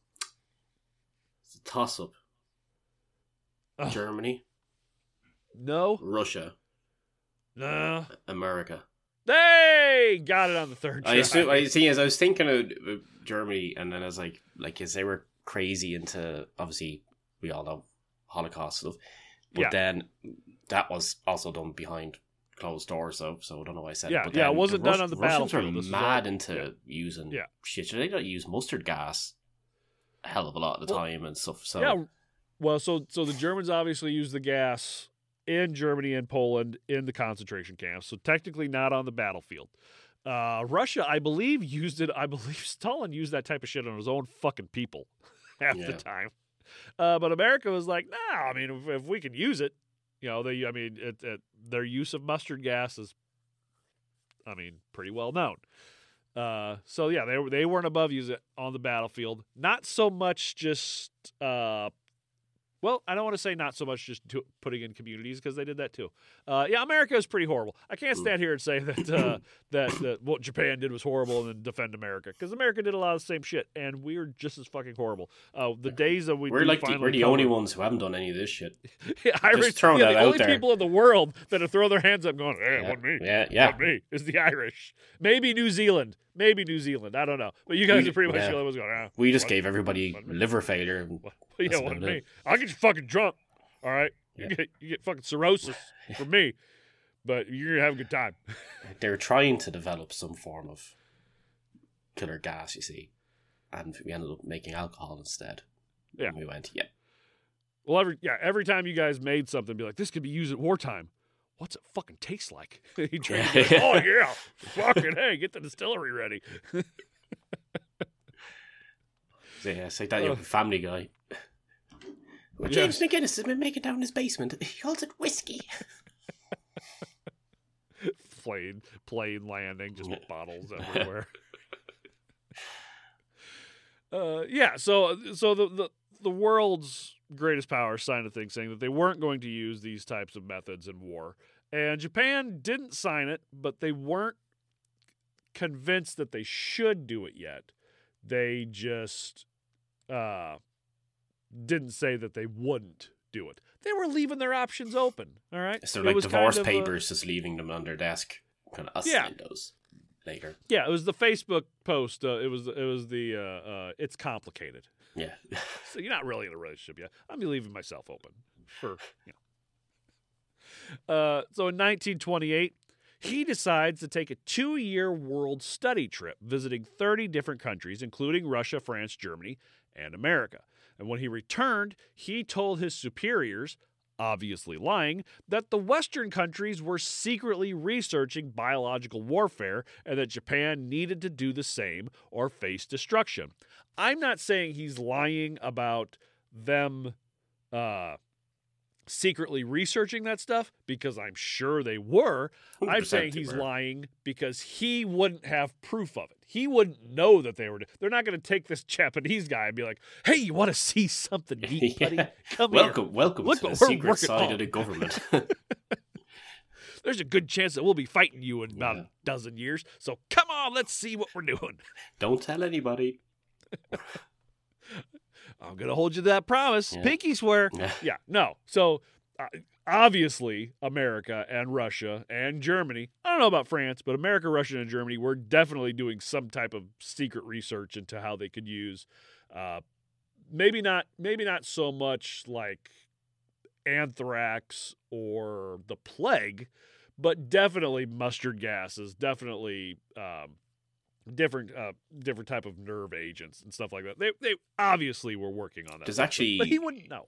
It's a toss-up. Oh. Germany? No. Russia? No. America? They got it on the third try. I was thinking of Germany, and then I was like, because they were crazy into, obviously, we all know Holocaust stuff, but then that was also done behind closed doors, so I don't know why I said it. But it wasn't done on the Russians battlefield. Russians were mad into using shit. So they got to use mustard gas a hell of a lot of the time and stuff. So yeah, well, so the Germans obviously used the gas in Germany and Poland in the concentration camps, so technically not on the battlefield. Russia, I believe, used it. I believe Stalin used that type of shit on his own fucking people half the time. But America was like, nah, I mean, if we can use it, their use of mustard gas is, pretty well known. So yeah, they weren't above using it on the battlefield. Not so much just, I don't want to say not so much just putting in communities, because they did that too. America is pretty horrible. I can't stand here and say that that what Japan did was horrible and then defend America, because America did a lot of the same shit, and we're just as fucking horrible. The days that we're the only ones who haven't done any of this shit. Irish, throwing that the out only there. people in the world that have thrown their hands up going, hey, it wasn't me. Yeah. Wasn't me. Is the Irish. Maybe New Zealand. I don't know. But you guys are pretty much the only ones going, we just gave everybody liver failure. Yeah, wasn't me. I'll get you fucking drunk. All right, you get fucking cirrhosis from me, but you're gonna have a good time. They're trying to develop some form of killer gas, you see, and we ended up making alcohol instead. Yeah, and we went, Well, every time you guys made something, be like, this could be used at wartime. What's it fucking taste like? You drink it, oh yeah, fucking hey, get the distillery ready. It's like that Family Guy. Well, James McGinnis has been making down his basement. He calls it whiskey. Plane landing, just bottles everywhere. So the world's greatest power signed a thing saying that they weren't going to use these types of methods in war. And Japan didn't sign it, but they weren't convinced that they should do it yet. They just didn't say that they wouldn't do it. They were leaving their options open, all right? So like divorce papers, just leaving them on their desk, kind of us those later. Yeah, it was the Facebook post. It was the it's complicated. Yeah. So you're not really in a relationship yet. I'm leaving myself open for, So in 1928, he decides to take a 2-year world study trip, visiting 30 different countries, including Russia, France, Germany, and America. And when he returned, he told his superiors, obviously lying, that the Western countries were secretly researching biological warfare and that Japan needed to do the same or face destruction. I'm not saying he's lying about them secretly researching that stuff, because I'm sure they were. I'm saying he's lying because he wouldn't have proof of it. He wouldn't know that they were. They're not going to take this Japanese guy and be like, "Hey, you want to see something neat, buddy? Come here. Welcome Look to the what we're secret working side on." of the government. There's a good chance that we'll be fighting you in about a dozen years. So come on, let's see what we're doing. Don't tell anybody. I'm going to hold you to that promise. Yeah. Pinky swear. No. So, obviously, America and Russia and Germany, I don't know about France, but America, Russia, and Germany were definitely doing some type of secret research into how they could use, maybe not so much like anthrax or the plague, but definitely mustard gases, definitely different type of nerve agents and stuff like that. They obviously were working on that. There's actually, but he wouldn't know.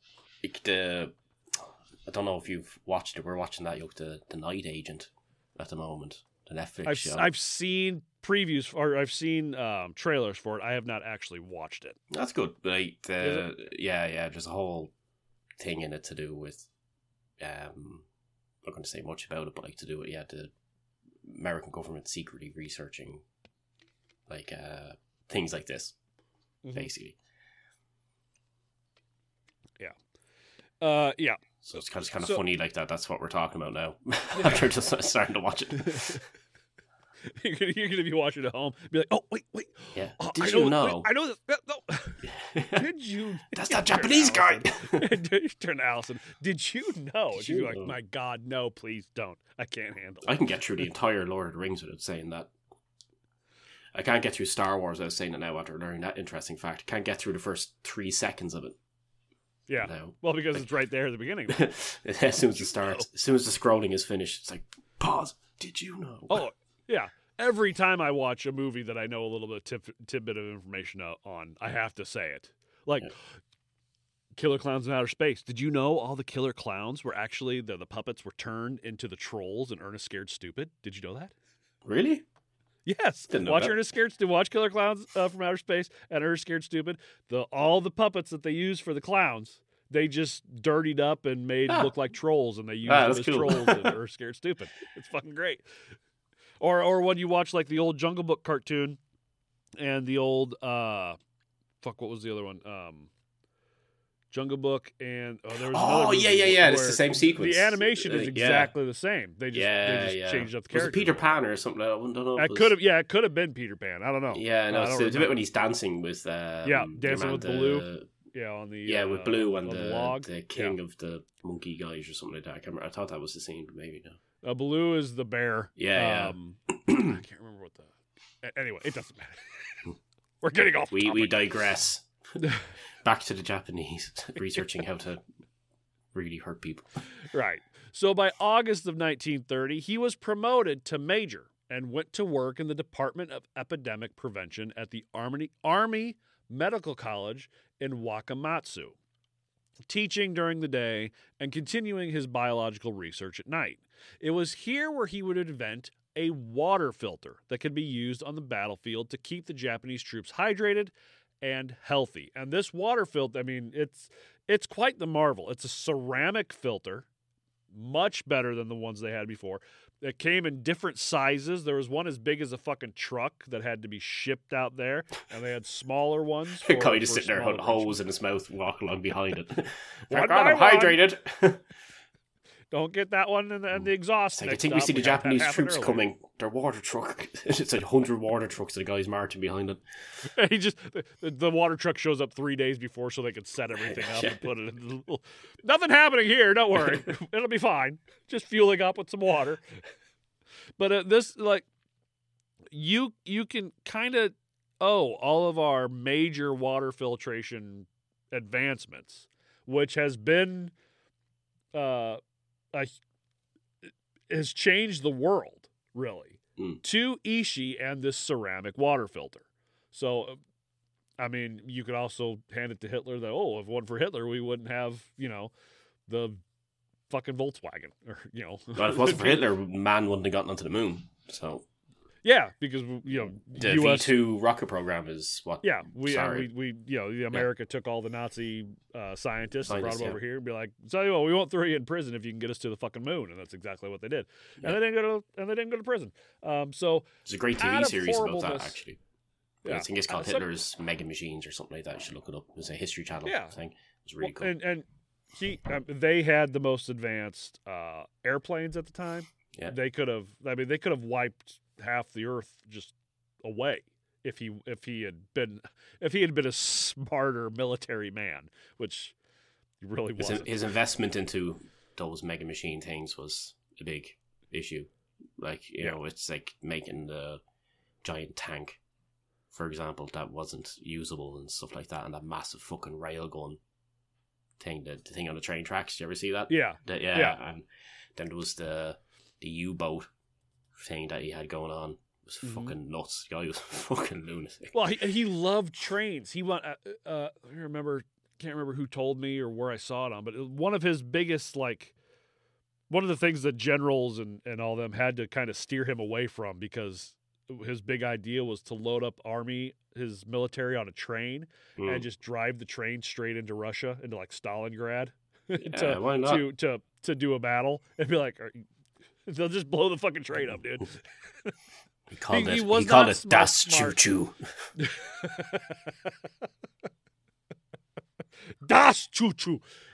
I don't know if you've watched it. We're watching that, the Night Agent at the moment, the Netflix show. I've seen previews, or I've seen trailers for it. I have not actually watched it. That's good. Like, there's a whole thing in it to do with, I'm not going to say much about it, but like to do with, the American government secretly researching like things like this, basically. So it's kind of funny like that. That's what we're talking about now. After just starting to watch it. You're gonna be watching at home, be like, "Oh, wait, yeah." Did you know? I know this. No. Did you? That's that Japanese guy. Turn to Allison. Did you know? And she'd be like, "My God, no! Please don't. I can't handle it." I can get through the entire Lord of the Rings without saying that. I can't get through Star Wars. I was saying it now after learning that interesting fact. Can't get through the first 3 seconds of it. Yeah. Now. Well, because it's right there at the beginning. As soon as it starts, as soon as the scrolling is finished, it's like, pause. Did you know? Oh, yeah. Every time I watch a movie that I know a little bit tidbit of information on, I have to say it. Like, Killer Clowns in Outer Space. Did you know all the killer clowns were actually, the puppets were turned into the trolls in Ernest Scared Stupid? Did you know that? Really? Yes. Watch Ernest Scared Stupid. Watch Killer Clowns from Outer Space and Ernest Scared Stupid. All the puppets that they use for the clowns, they just dirtied up and made look like trolls, and they used them as trolls in Ernest Scared Stupid. It's fucking great. Or when you watch like the old Jungle Book cartoon and the old what was the other one? Jungle Book and there was yeah. It's the same sequence. The animation is exactly the same. They just changed up the character. Was it Peter Pan or something? I don't know. It could have been Peter Pan. I don't know. Yeah, no, it's a bit when he's dancing with dancing with Baloo. Yeah, on the with Blue and the log. The king of the monkey guys or something like that. I can't remember. I thought that was the scene, but maybe no. Baloo is the bear. Yeah. I can't remember what the. Anyway, it doesn't matter. We're getting off. We digress. Back to the Japanese, researching how to really hurt people. Right. So by August of 1930, he was promoted to major and went to work in the Department of Epidemic Prevention at the Army Medical College in Wakamatsu, teaching during the day and continuing his biological research at night. It was here where he would invent a water filter that could be used on the battlefield to keep the Japanese troops hydrated and healthy. And this water filter, I mean, it's quite the marvel. It's a ceramic filter, much better than the ones they had before. It came in different sizes. There was one as big as a fucking truck that had to be shipped out there, and they had smaller ones. Guy just sitting there, hose in his mouth, walk along behind it. I'm hydrated. Don't get that one and the exhaust. Like, I think we see the Japanese troops coming. Their water truck. It's like 100 water trucks. The guy's marching behind it. He just the water truck shows up 3 days before so they can set everything up and put it in the little. Nothing happening here. Don't worry, it'll be fine. Just fueling up with some water. But this you can kind of all of our major water filtration advancements, which has been has changed the world, really, to Ishii and this ceramic water filter. So, I mean, you could also hand it to Hitler that, if it wasn't for Hitler, we wouldn't have, the fucking Volkswagen. Or, Well, if it wasn't for Hitler, man wouldn't have gotten onto the moon. So... Yeah, because the US, V2 rocket program is what. Yeah, America took all the Nazi scientists and brought them over here and be like, "Tell you what, we won't throw you in prison if you can get us to the fucking moon," and that's exactly what they did. Yeah. And they didn't go to prison. So there's a great TV series about that actually. Yeah. I think it's called Hitler's Mega Machines or something like that. You should look it up. It was a History Channel thing. It was really cool. And they had the most advanced airplanes at the time. Yeah, they could have wiped half the earth just away if he had been a smarter military man, which he really wasn't. His investment into those Mega Machine things was a big issue. Like, you know, it's like making the giant tank, for example, that wasn't usable and stuff like that, and that massive fucking railgun thing, the thing on the train tracks. Did you ever see that? Yeah. And then there was the U-boat thing that he had going on. It was fucking nuts. The guy was fucking lunatic. Well, he loved trains. He went. I can't remember who told me or where I saw it on, but one of his biggest, one of the things that generals and all them had to kind of steer him away from, because his big idea was to load up his military on a train and just drive the train straight into Russia, into Stalingrad, why not? to do a battle and be like, they'll just blow the fucking train up, dude. He called it Das Choo-Choo. Das Choo-Choo.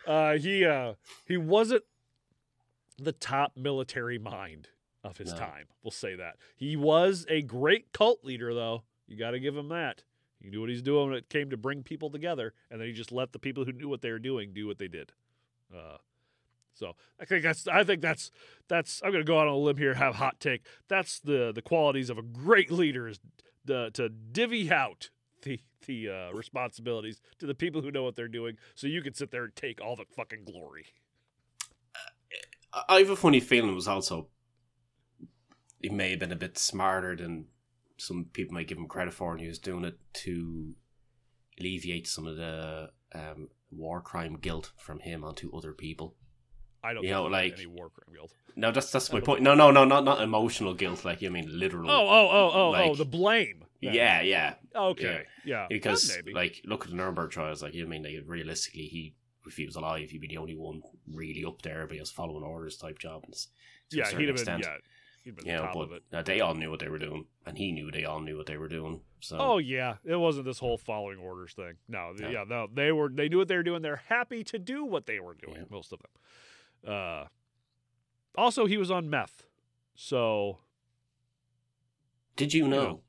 He wasn't the top military mind of his time. We'll say that. He was a great cult leader, though. You got to give him that. He knew what he's doing when it came to bring people together, and then he just let the people who knew what they were doing do what they did. So I think that's. I'm going to go out on a limb here, have a hot take. That's the qualities of a great leader, is to divvy out the responsibilities to the people who know what they're doing, so you can sit there and take all the fucking glory. I have a funny feeling it was also, he may have been a bit smarter than some people might give him credit for, and he was doing it to alleviate some of the war crime guilt from him onto other people. I don't think like any war crime guilt. No, that's my point. No, not emotional guilt. Like, I mean, literal. Oh, the blame. Yeah. Okay, yeah. Because, like, look at the Nuremberg trials. Like, I mean, realistically, if he was alive, he'd be the only one really up there, but he was following orders type job. He'd have been the top of it. They all knew what they were doing, and he knew they all knew what they were doing. So. Oh yeah, it wasn't this whole following orders thing. No, they knew what they were doing. They're happy to do what they were doing. Yeah. Most of them. Also, he was on meth, so. Did you know?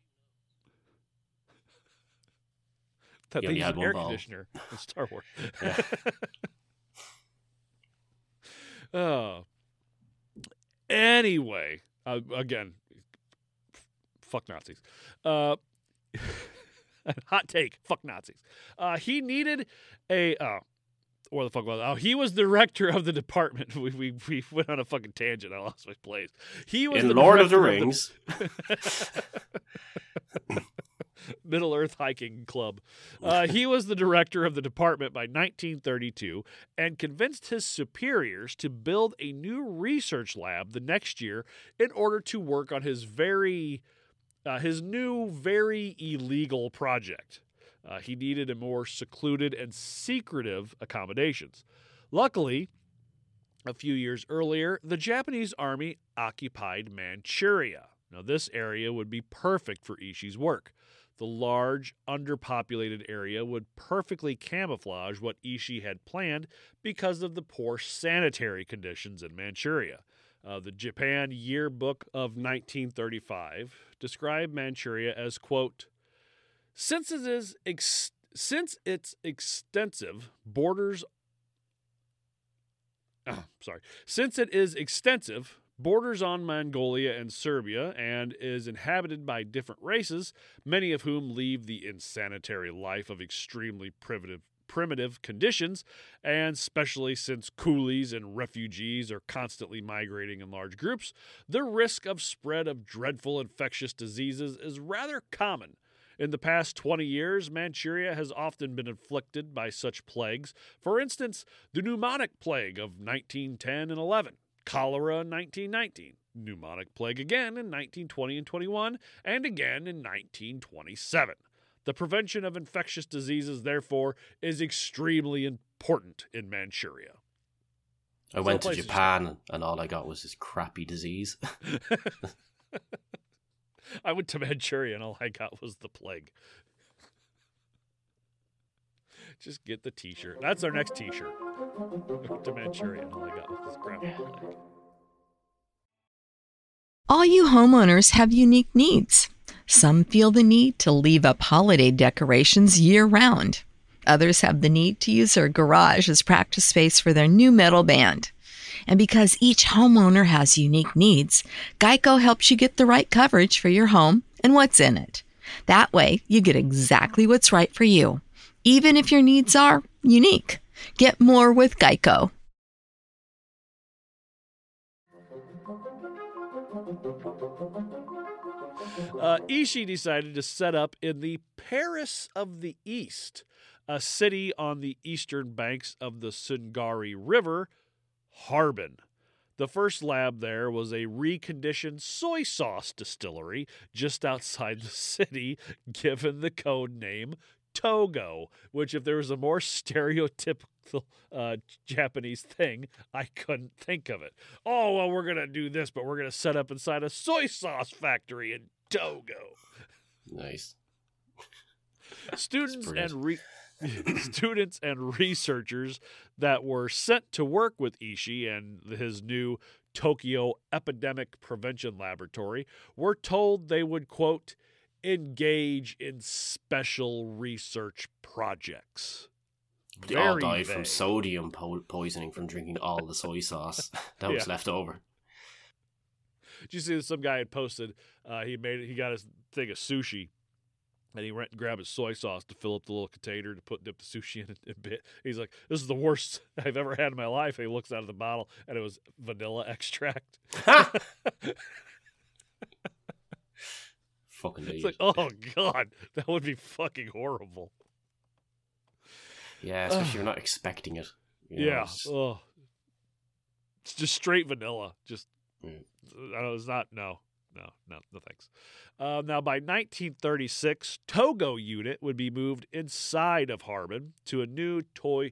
That they used an air conditioner in Star Wars. Anyway, again, fuck Nazis. Hot take, fuck Nazis. He needed a... Where the fuck was it? Oh, he was the director of the department. We went on a fucking tangent. I lost my place. He was in Lord of the Rings. Middle Earth Hiking Club. He was the director of the department by 1932 and convinced his superiors to build a new research lab the next year in order to work on his new, very illegal project. He needed a more secluded and secretive accommodations. Luckily, a few years earlier, the Japanese army occupied Manchuria. Now, this area would be perfect for Ishii's work. The large, underpopulated area would perfectly camouflage what Ishii had planned because of the poor sanitary conditions in Manchuria. The Japan Yearbook of 1935 described Manchuria as, quote, Since its extensive borders on Mongolia and Serbia and is inhabited by different races, many of whom lead the insanitary life of extremely primitive conditions, and especially since coolies and refugees are constantly migrating in large groups, the risk of spread of dreadful infectious diseases is rather common. In the past 20 years, Manchuria has often been afflicted by such plagues. For instance, the pneumonic plague of 1910 and 11, cholera in 1919, pneumonic plague again in 1920 and 21, and again in 1927. The prevention of infectious diseases, therefore, is extremely important in Manchuria. I went to Japan, and all I got was this crappy disease. I went to Manchuria, and all I got was the plague. Just get the t-shirt. That's our next t-shirt. I went to Manchuria, and all I got was this crappy plague. All you homeowners have unique needs. Some feel the need to leave up holiday decorations year-round. Others have the need to use their garage as practice space for their new metal band. And because each homeowner has unique needs, Geico helps you get the right coverage for your home and what's in it. That way, you get exactly what's right for you, even if your needs are unique. Get more with Geico. Ishii decided to set up in the Paris of the East, a city on the eastern banks of the Sungari River, Harbin. The first lab there was a reconditioned soy sauce distillery just outside the city, given the code name Togo, which, if there was a more stereotypical Japanese thing, I couldn't think of it. Oh, well, we're going to do this, but we're going to set up inside a soy sauce factory in Togo. Nice. Students Students and researchers that were sent to work with Ishii and his new Tokyo Epidemic Prevention Laboratory were told they would, quote, engage in special research projects. They all died from sodium poisoning from drinking all the soy sauce that was left over. Did you see that some guy had posted, he got his thing of sushi, and he went and grabbed his soy sauce to fill up the little container to dip the sushi in a bit. He's like, this is the worst I've ever had in my life. And he looks out of the bottle, and it was vanilla extract. Fucking idiot. It's like, oh, God, that would be fucking horrible. Yeah, especially if you're not expecting it. Yeah. It's just straight vanilla. Just, it's not, no, thanks. Now, by 1936, Togo unit would be moved inside of Harbin to a new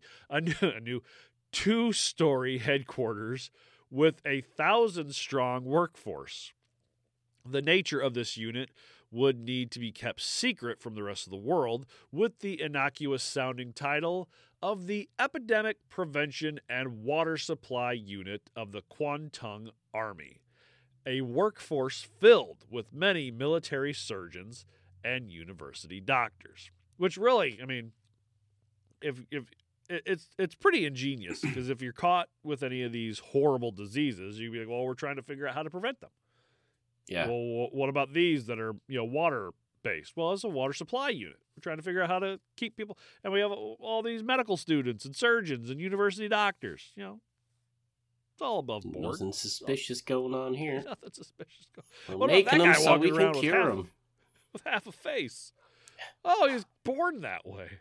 two-story headquarters with 1,000-strong workforce. The nature of this unit would need to be kept secret from the rest of the world, with the innocuous-sounding title of the Epidemic Prevention and Water Supply Unit of the Kwantung Army, a workforce filled with many military surgeons and university doctors. Which really, I mean, if it's pretty ingenious, because if you're caught with any of these horrible diseases, you'd be like, well, we're trying to figure out how to prevent them. Yeah. Well, what about these that are, water-based? Well, it's a water supply unit. We're trying to figure out how to keep people, and we have all these medical students and surgeons and university doctors. It's all above board. Nothing suspicious going on here. Nothing suspicious going on. We're making them so we can cure them. With half a face. Oh, he was born that way.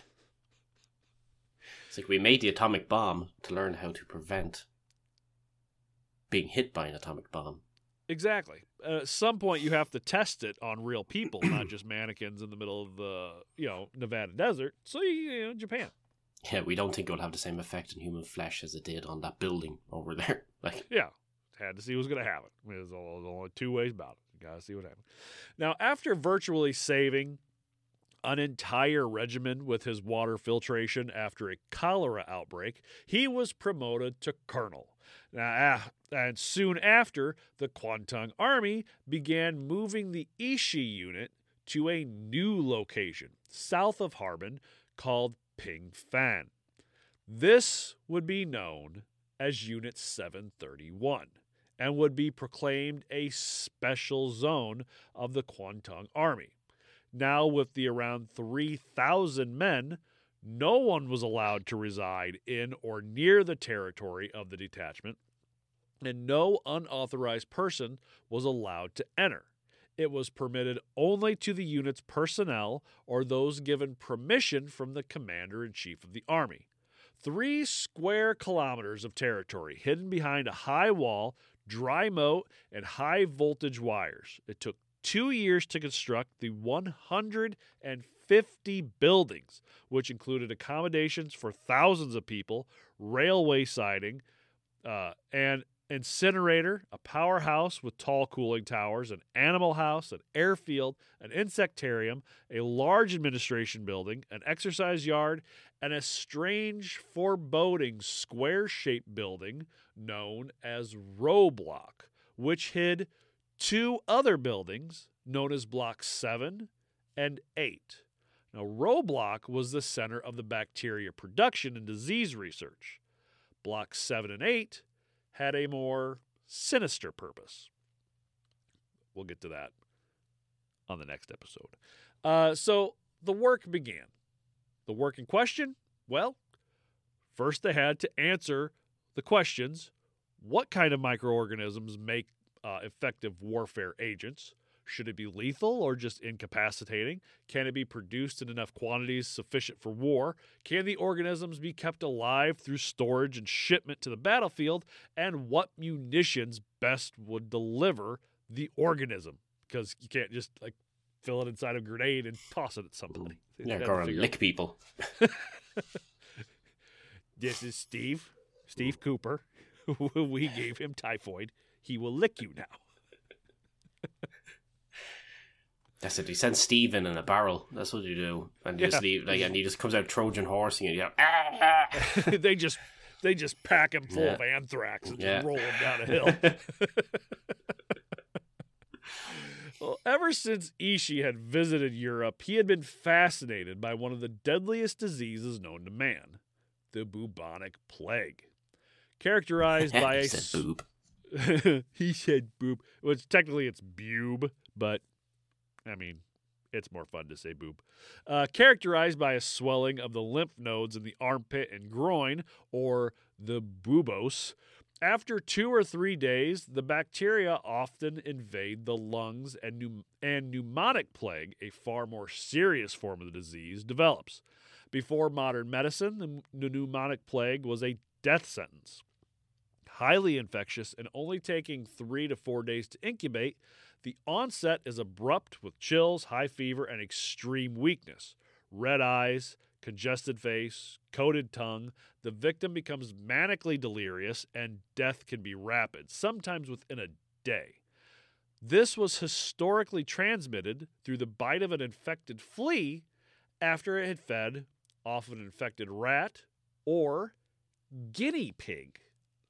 It's like we made the atomic bomb to learn how to prevent being hit by an atomic bomb. Exactly. At some point, you have to test it on real people, not just mannequins in the middle of the, Nevada desert. So, Japan. Yeah, we don't think it will have the same effect on human flesh as it did on that building over there. Yeah, had to see what was going to happen. There's only two ways about it. You got to see what happened. Now, after virtually saving an entire regiment with his water filtration after a cholera outbreak, he was promoted to colonel. Now, and soon after, the Kwantung Army began moving the Ishii unit to a new location south of Harbin called Pingfan. This would be known as Unit 731 and would be proclaimed a special zone of the Kwantung Army. Now, with the around 3,000 men, no one was allowed to reside in or near the territory of the detachment, and no unauthorized person was allowed to enter. It was permitted only to the unit's personnel or those given permission from the commander-in-chief of the army. 3 square kilometers of territory hidden behind a high wall, dry moat, and high-voltage wires. It took 2 years to construct the 150 buildings, which included accommodations for thousands of people, railway siding, and incinerator, a powerhouse with tall cooling towers, an animal house, an airfield, an insectarium, a large administration building, an exercise yard, and a strange, foreboding square-shaped building known as Row Block, which hid 2 other buildings known as Block 7 and 8. Now, Row Block was the center of the bacteria production and disease research. Blocks 7 and 8 had a more sinister purpose. We'll get to that on the next episode. So the work began. The work in question, well, first they had to answer the questions: what kind of microorganisms make effective warfare agents? Should it be lethal or just incapacitating? Can it be produced in enough quantities sufficient for war? Can the organisms be kept alive through storage and shipment to the battlefield? And what munitions best would deliver the organism? Because you can't just fill it inside a grenade and toss it at somebody. Yeah, go and lick people. This is Steve Cooper. We gave him typhoid. He will lick you now. That's it. They send Steven in a barrel. That's what you do. And you just leave, and he just comes out Trojan horsing and you go, ah! they just pack him full of anthrax and just roll him down a hill. Well, ever since Ishii had visited Europe, he had been fascinated by one of the deadliest diseases known to man, the bubonic plague. Characterized by a... He said boob. He said boob. Which technically it's bube, but, I mean, it's more fun to say boob. Characterized by a swelling of the lymph nodes in the armpit and groin, or the buboes. After 2 or 3 days, the bacteria often invade the lungs, and pneumonic plague, a far more serious form of the disease, develops. Before modern medicine, the pneumonic plague was a death sentence. Highly infectious and only taking 3 to 4 days to incubate, the onset is abrupt with chills, high fever, and extreme weakness. Red eyes, congested face, coated tongue. The victim becomes manically delirious, and death can be rapid, sometimes within a day. This was historically transmitted through the bite of an infected flea after it had fed off an infected rat or guinea pig.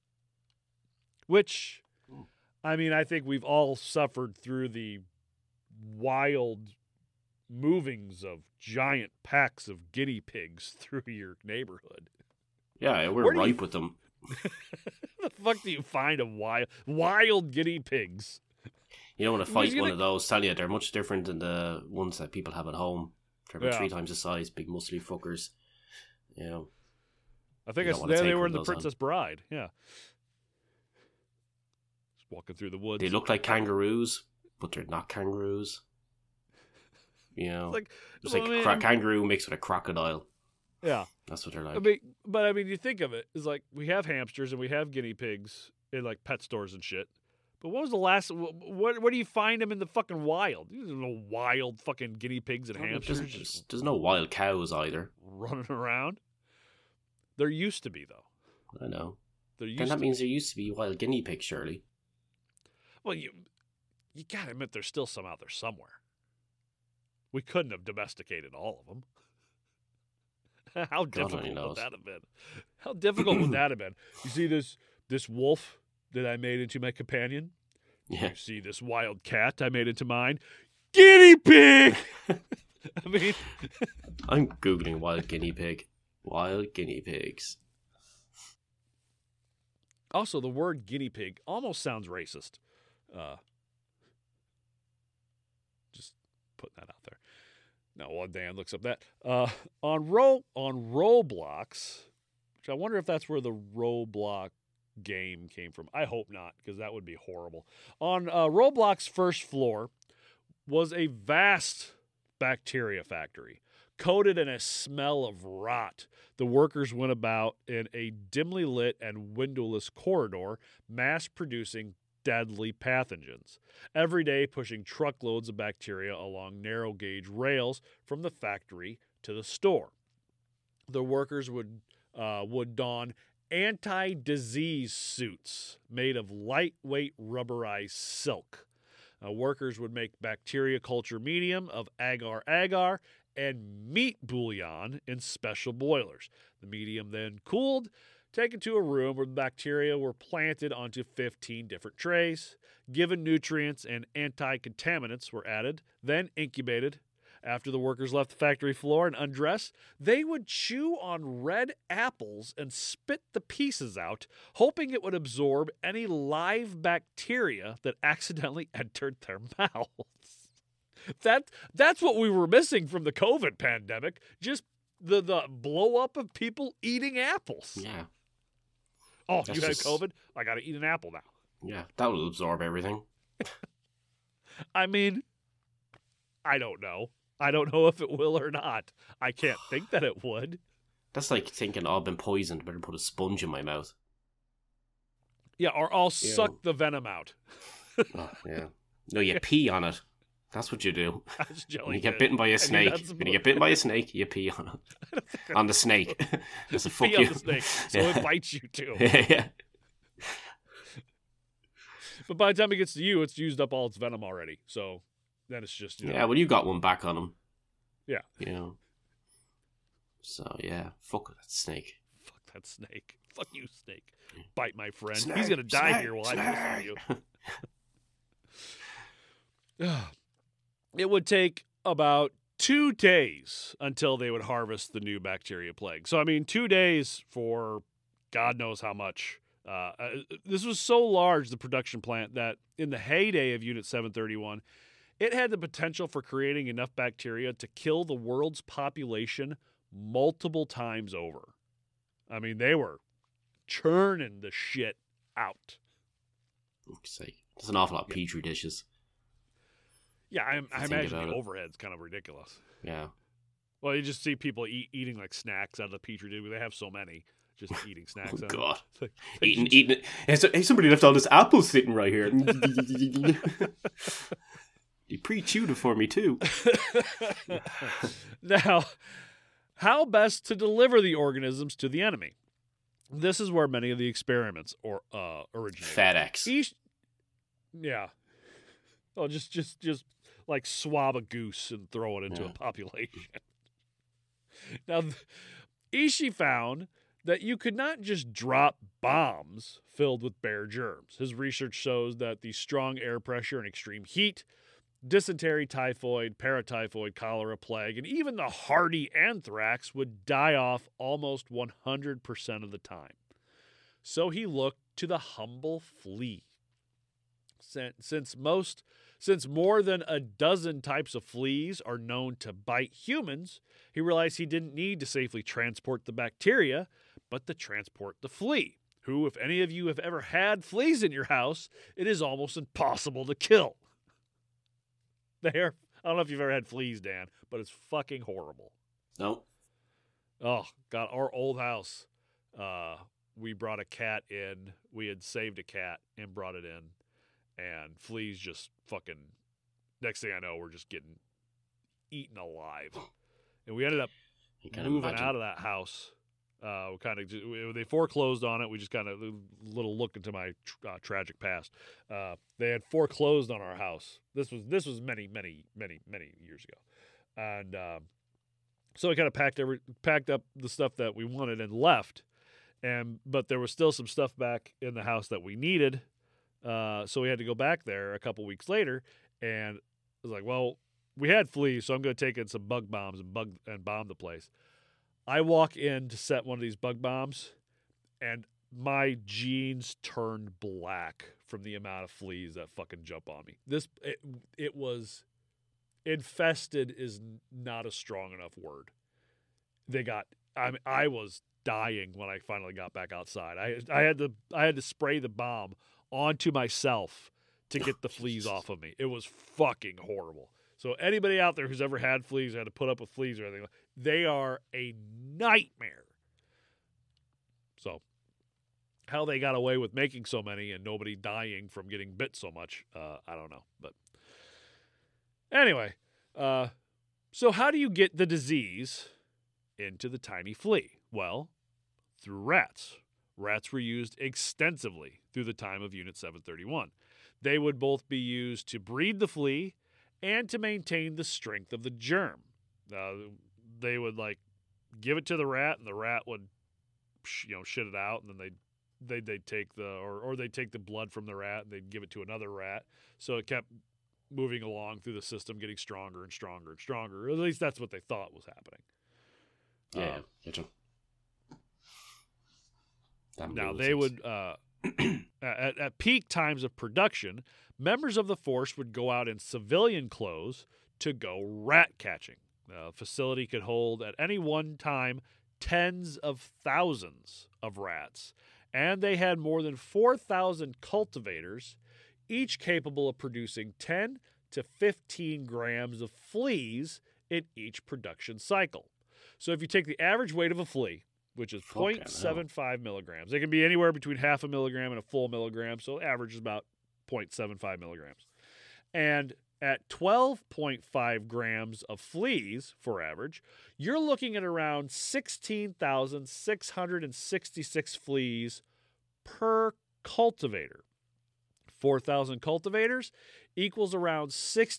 Which, I mean, I think we've all suffered through the wild movings of giant packs of guinea pigs through your neighborhood. Yeah, we're ripe with them. The fuck do you find of wild guinea pigs? You don't want to fight one of those. Tell you, they're much different than the ones that people have at home. They're about 3 times the size, big muscly fuckers. You know. I think they were in The Princess Bride. Yeah. Just walking through the woods. They look like kangaroos, but they're not kangaroos. You know, it's like kangaroo mixed with a crocodile. Yeah, that's what they're like. I mean, you think of it, it's like we have hamsters and we have guinea pigs in like pet stores and shit. But when was the last? Where do you find them in the fucking wild? There's no wild fucking guinea pigs and hamsters. There's no wild cows either running around. There used to be, though. I know. Then that means there used to be wild guinea pigs, surely. Well, you gotta admit there's still some out there somewhere. We couldn't have domesticated all of them. How difficult would that have been? How difficult would that have been? You see this wolf that I made into my companion? Yeah. You see this wild cat I made into mine? Guinea pig! I mean... I'm Googling wild guinea pig. Wild guinea pigs. Also, the word guinea pig almost sounds racist. Just putting that out there. Now, while Dan looks up that. On Roblox, which I wonder if that's where the Roblox game came from. I hope not, because that would be horrible. On Roblox's first floor was a vast bacteria factory, coated in a smell of rot. The workers went about in a dimly lit and windowless corridor, mass-producing deadly pathogens, every day pushing truckloads of bacteria along narrow-gauge rails from the factory to the store. The workers would don anti-disease suits made of lightweight rubberized silk. Workers would make bacteria culture medium of agar-agar and meat bouillon in special boilers. The medium then cooled, taken to a room where the bacteria were planted onto 15 different trays. Given nutrients and anti-contaminants were added, then incubated. After the workers left the factory floor and undressed, they would chew on red apples and spit the pieces out, hoping it would absorb any live bacteria that accidentally entered their mouths. That's what we were missing from the COVID pandemic, just the blow up of people eating apples. Yeah. Oh, you had COVID? I got to eat an apple now. Yeah, that will absorb everything. I mean, I don't know. I don't know if it will or not. I can't think that it would. That's like thinking, I've been poisoned, better put a sponge in my mouth. Yeah, or I'll suck the venom out. Oh, yeah. No, you pee on it. That's what you do. When you get bitten by a snake, you pee on it. On the snake. That's a fuck pee you. On the snake, so it bites you too. Yeah. But by the time it gets to you, it's used up all its venom already. So then it's just Yeah, well, you got one back on him. Yeah. So yeah, fuck that snake. Fuck that snake. Fuck you, snake. Bite my friend. Snake, He's gonna die snake, here while snake. I listen to you. It would take about 2 days until they would harvest the new bacteria plague. So, I mean, 2 days for God knows how much. This was so large, the production plant, that in the heyday of Unit 731, it had the potential for creating enough bacteria to kill the world's population multiple times over. I mean, they were churning the shit out. There's an awful lot of Petri dishes. Yeah, I imagine the overhead's kind of ridiculous. Yeah. Well, you just see people eating like snacks out of the Petri dish. They have so many, just eating snacks. Oh, out God. of it. Eating it. Hey, somebody left all this apple sitting right here. You pre-chewed it for me, too. Now, how best to deliver the organisms to the enemy? This is where many of the experiments originate. FedEx. Yeah. Oh, just like swab a goose and throw it into a population. Now, Ishii found that you could not just drop bombs filled with bare germs. His research shows that the strong air pressure and extreme heat, dysentery, typhoid, paratyphoid, cholera, plague, and even the hardy anthrax would die off almost 100% of the time. So he looked to the humble flea. Since more than a dozen types of fleas are known to bite humans, he realized he didn't need to safely transport the bacteria, but to transport the flea, who, if any of you have ever had fleas in your house, it is almost impossible to kill. I don't know if you've ever had fleas, Dan, but it's fucking horrible. No. Oh, God, our old house, we brought a cat in. We had saved a cat and brought it in. And fleas just fucking, next thing I know, we're just getting eaten alive. And we ended up moving out of that house. They foreclosed on it. We just kind of, little look into my tragic past. They had foreclosed on our house. This was many, many, many, many years ago. And so we kind of packed up the stuff that we wanted and left. But there was still some stuff back in the house that we needed. So we had to go back there a couple weeks later, and I was like, well, we had fleas, so I'm going to take in some bug bombs and bomb the place. I walk in to set one of these bug bombs, and my jeans turned black from the amount of fleas that fucking jump on me. It was infested is not a strong enough word. I was dying when I finally got back outside. I had to spray the bomb onto myself to get the fleas off of me. It was fucking horrible. So anybody out there who's ever had fleas or had to put up with fleas or anything, they are a nightmare. So how they got away with making so many and nobody dying from getting bit so much, I don't know. But anyway, so how do you get the disease into the tiny flea? Well, through rats. Rats were used extensively through the time of Unit 731. They would both be used to breed the flea and to maintain the strength of the germ. They would give it to the rat, and the rat would, shit it out, and then they'd take they'd take the blood from the rat and they'd give it to another rat. So it kept moving along through the system, getting stronger and stronger and stronger. At least that's what they thought was happening. Yeah, gotcha. Now, they would, at peak times of production, members of the force would go out in civilian clothes to go rat catching. The facility could hold at any one time tens of thousands of rats, and they had more than 4,000 cultivators, each capable of producing 10 to 15 grams of fleas in each production cycle. So if you take the average weight of a flea, which is 0.75 milligrams. They can be anywhere between half a milligram and a full milligram, so average is about 0.75 milligrams. And at 12.5 grams of fleas for average, you're looking at around 16,666 fleas per cultivator. 4,000 cultivators equals around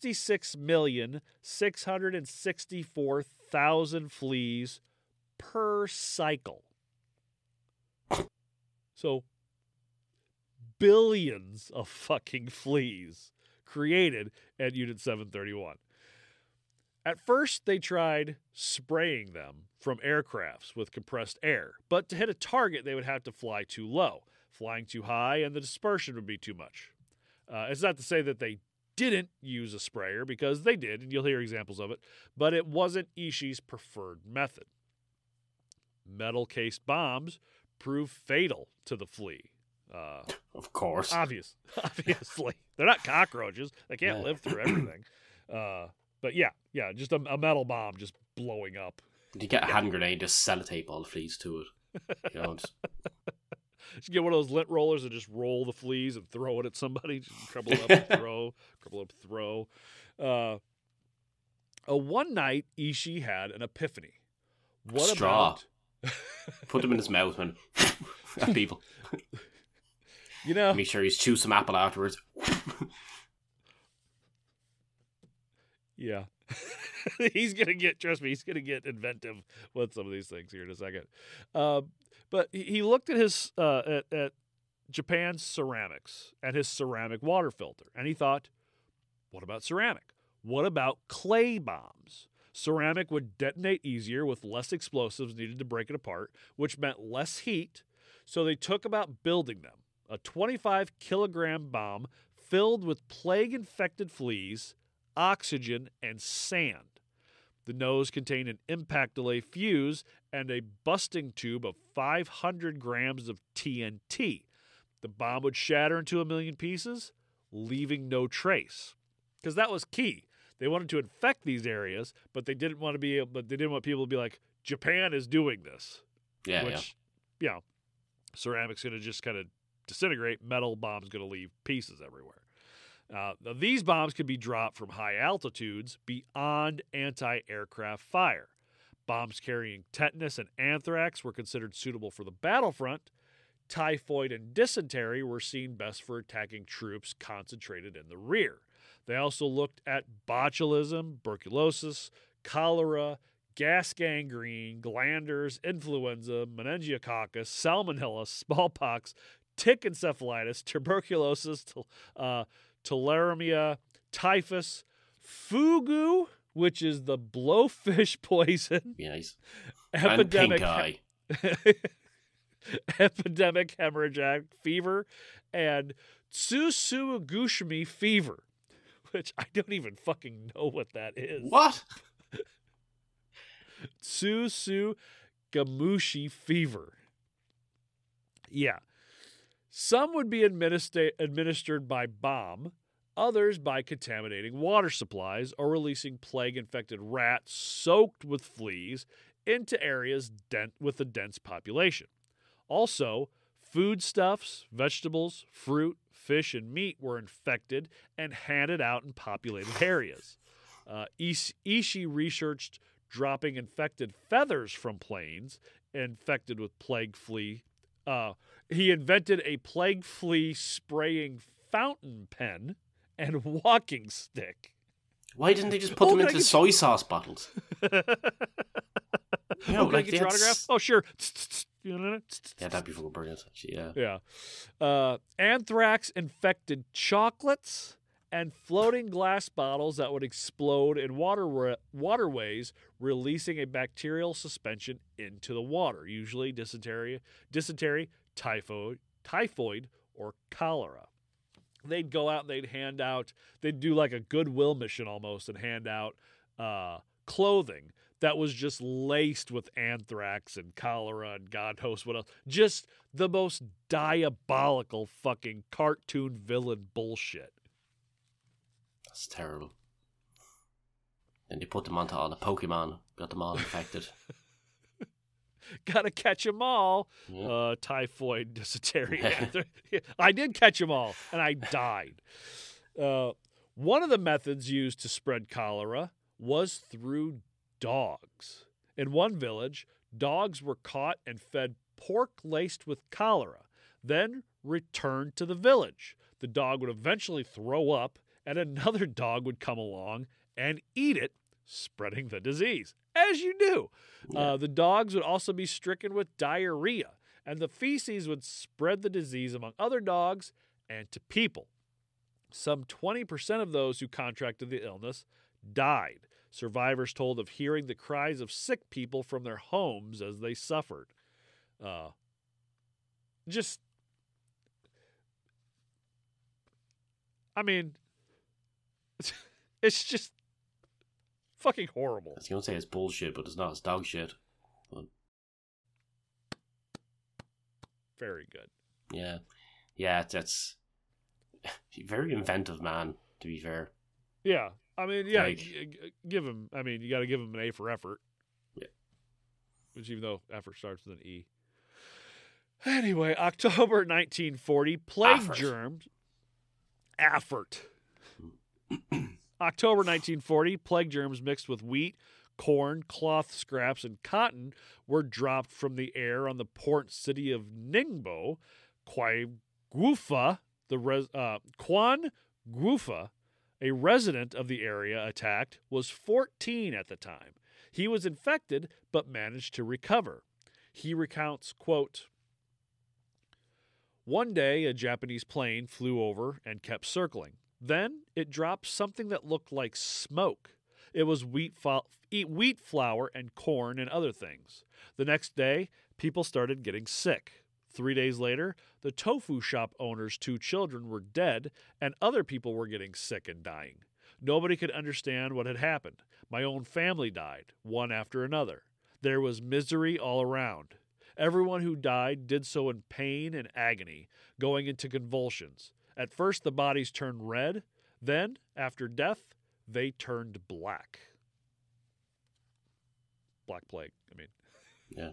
66,664,000 fleas per cycle. So, billions of fucking fleas created at Unit 731. At first, they tried spraying them from aircrafts with compressed air, but to hit a target, they would have to fly too low. Flying too high, and the dispersion would be too much. It's not to say that they didn't use a sprayer, because they did, and you'll hear examples of it, but it wasn't Ishii's preferred method. Metal-cased bombs prove fatal to the flea. Of course. Obviously. They're not cockroaches. They can't live through everything. But yeah, just a metal bomb just blowing up. You get a hand grenade, just sellotape all the fleas to it. You know, just get one of those lint rollers and just roll the fleas and throw it at somebody. Just crumble up and throw. Crumble up, throw. One night, Ishii had an epiphany. What straw. About... Put them in his mouth and at people. You know, make sure he's chew some apple afterwards. Yeah. Trust me, he's going to get inventive with some of these things here in a second. But he looked at his at Japan's ceramics and his ceramic water filter, and he thought, what about ceramic? What about clay bombs? Ceramic would detonate easier with less explosives needed to break it apart, which meant less heat, so they took about building them. A 25-kilogram bomb filled with plague-infected fleas, oxygen, and sand. The nose contained an impact delay fuse and a busting tube of 500 grams of TNT. The bomb would shatter into 1,000,000 pieces, leaving no trace. Because that was key. They wanted to infect these areas, but they didn't want people to be like, Japan is doing this. Ceramic's going to just kind of disintegrate. Metal bomb's going to leave pieces everywhere. Now, these bombs could be dropped from high altitudes beyond anti-aircraft fire. Bombs carrying tetanus and anthrax were considered suitable for the battlefront. Typhoid and dysentery were seen best for attacking troops concentrated in the rear. They also looked at botulism, tuberculosis, cholera, gas gangrene, glanders, influenza, meningococcus, salmonella, smallpox, tick encephalitis, tuberculosis, tularemia, typhus, fugu, which is the blowfish poison. Nice. Epidemic, and epidemic hemorrhagic fever, and Tsusugushimi fever, which I don't even fucking know what that is. What? Tsusugamushi fever. Yeah. Some would be administered by bomb, others by contaminating water supplies or releasing plague-infected rats soaked with fleas into areas with a dense population. Also, foodstuffs, vegetables, fruit, fish, and meat were infected and handed out in populated areas. Ishii researched dropping infected feathers from planes infected with plague flea. He invented a plague flea spraying fountain pen and walking stick. Why didn't they just put them into soy sauce bottles? Can I get your autograph? Oh, sure. Yeah, that'd be fucking brilliant. Yeah. Anthrax infected chocolates and floating glass bottles that would explode in waterways, releasing a bacterial suspension into the water, usually dysentery, typhoid, or cholera. They'd go out and they'd do like a goodwill mission almost and hand out clothing that was just laced with anthrax and cholera and God knows what else. Just the most diabolical fucking cartoon villain bullshit. That's terrible. And they put them onto all the Pokemon, got them all infected. Gotta catch them all. Yeah. Typhoid, dysentery. I did catch them all, and I died. One of the methods used to spread cholera was through dogs. In one village, dogs were caught and fed pork laced with cholera, then returned to the village. The dog would eventually throw up, and another dog would come along and eat it, spreading the disease, as you do. Yeah. The dogs would also be stricken with diarrhea, and the feces would spread the disease among other dogs and to people. Some 20% of those who contracted the illness died. Survivors told of hearing the cries of sick people from their homes as they suffered. It's just fucking horrible. I was going to say it's bullshit, but it's not. It's dog shit. But very good. yeah. Yeah, that's very inventive, man, to be fair. Yeah. I mean, yeah, Like- give him, you got to give him an A for effort. Yeah. Which, even though effort starts with an E. Anyway, October 1940, plague Effort. germs. Effort. October 1940, plague germs mixed with wheat, corn, cloth scraps, and cotton were dropped from the air on the port city of Ningbo. Kwan Gufa, a resident of the area attacked, was 14 at the time. He was infected but managed to recover. He recounts, quote, "One day a Japanese plane flew over and kept circling. Then it dropped something that looked like smoke. It was wheat flour and corn and other things. The next day, people started getting sick. 3 days later, the tofu shop owner's 2 children were dead, and other people were getting sick and dying. Nobody could understand what had happened. My own family died, one after another. There was misery all around. Everyone who died did so in pain and agony, going into convulsions. At first, the bodies turned red. Then, after death, they turned black." Black plague, Yeah.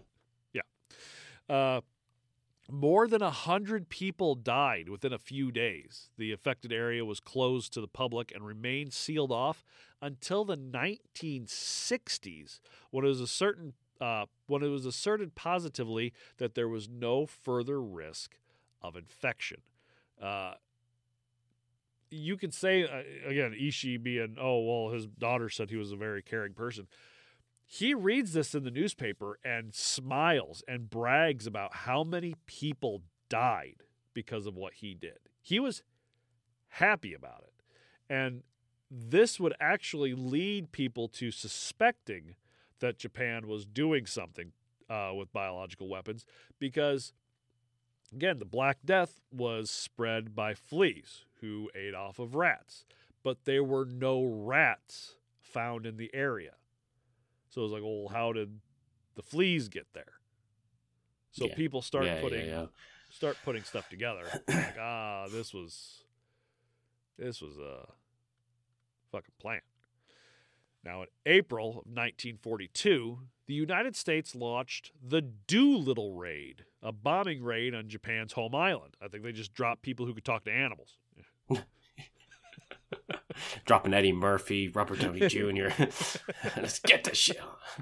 More than 100 people died within a few days. The affected area was closed to the public and remained sealed off until the 1960s, when it was asserted positively that there was no further risk of infection. You could say, again, Ishii being, his daughter said he was a very caring person. He reads this in the newspaper and smiles and brags about how many people died because of what he did. He was happy about it. And this would actually lead people to suspecting that Japan was doing something with biological weapons because, again, the Black Death was spread by fleas who ate off of rats. But there were no rats found in the area. So it was like, well, how did the fleas get there? So Yeah. people start Yeah, putting yeah. stuff together. Like, this was a fucking plan. Now, in April of 1942, the United States launched the Doolittle Raid, a bombing raid on Japan's home island. I think they just dropped people who could talk to animals. Dropping Eddie Murphy, Robert Downey Jr. Let's get this shit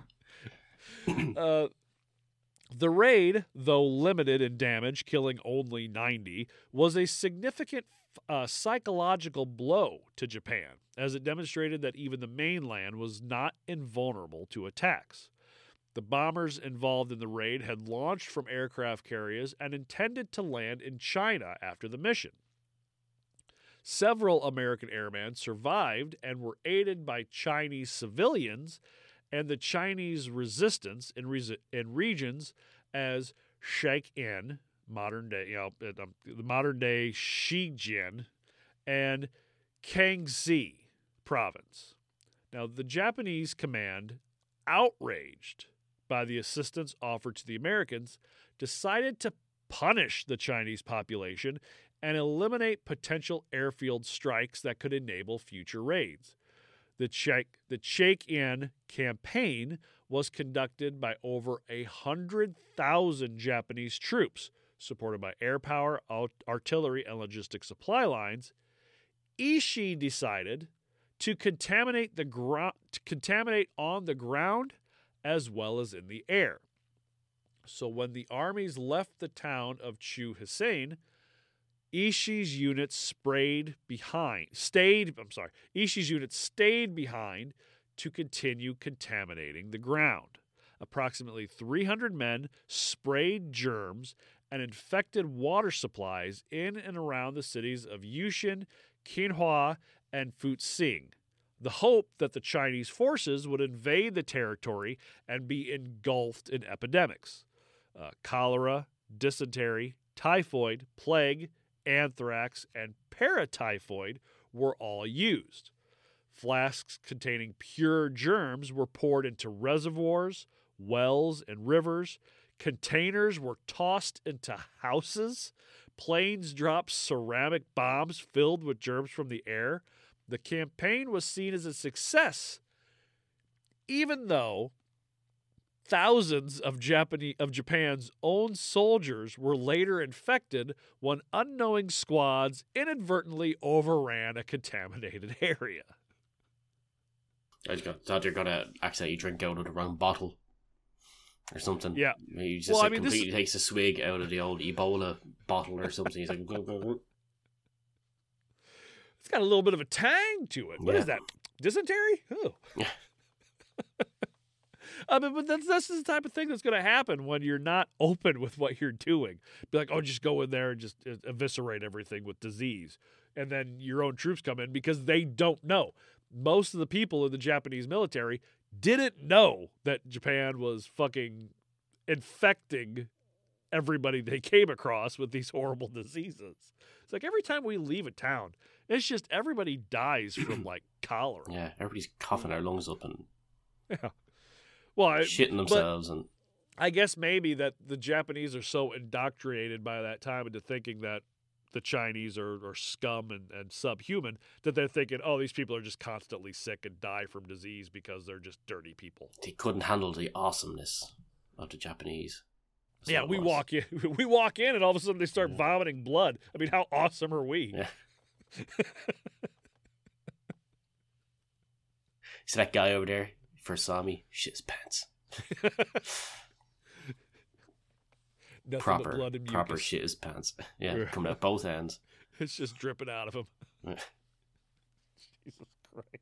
on. The raid, though limited in damage, killing only 90, was a significant psychological blow to Japan, as it demonstrated that even the mainland was not invulnerable to attacks. The bombers involved in the raid had launched from aircraft carriers and intended to land in China after the mission. Several American airmen survived and were aided by Chinese civilians and the Chinese resistance in regions as Shenzhen, the modern day Shenzhen, and Kangxi province. Now, the Japanese command, outraged by the assistance offered to the Americans, decided to punish the Chinese population and eliminate potential airfield strikes that could enable future raids. The Check-in campaign was conducted by over 100,000 Japanese troops, supported by air power, artillery, and logistics supply lines. Ishii decided to contaminate on the ground as well as in the air. So when the armies left the town of Chu Hsien, Ishii's unit stayed behind to continue contaminating the ground. Approximately 300 men sprayed germs and infected water supplies in and around the cities of Yushin, Qinghua, and Fuxing. The hope that the Chinese forces would invade the territory and be engulfed in epidemics. Cholera, dysentery, typhoid, plague, anthrax, and paratyphoid were all used. Flasks containing pure germs were poured into reservoirs, wells, and rivers. Containers were tossed into houses. Planes dropped ceramic bombs filled with germs from the air. The campaign was seen as a success, even though thousands of Japan's own soldiers were later infected when unknowing squads inadvertently overran a contaminated area. I thought you're going to accidentally drink out of the wrong bottle or something. Yeah. He just completely takes a swig out of the old Ebola bottle or something. He's like, go, go, go. It's got a little bit of a tang to it. What is that? Dysentery? Oh. Yeah. But this is the type of thing that's going to happen when you're not open with what you're doing. Be like, oh, just go in there and just eviscerate everything with disease. And then your own troops come in because they don't know. Most of the people in the Japanese military didn't know that Japan was fucking infecting everybody they came across with these horrible diseases. It's like every time we leave a town, it's just everybody dies from like cholera. Yeah, everybody's coughing their lungs up and shitting themselves. And I guess maybe that the Japanese are so indoctrinated by that time into thinking that the Chinese are scum and subhuman that they're thinking, oh, these people are just constantly sick and die from disease because they're just dirty people. They couldn't handle the awesomeness of the Japanese. Yeah, we walk in, and all of a sudden they start vomiting blood. I mean, how awesome are we? Yeah. See that guy over there? He first saw me, shit his pants. Proper shit his pants. Yeah, coming out both ends. It's just dripping out of him. Jesus Christ.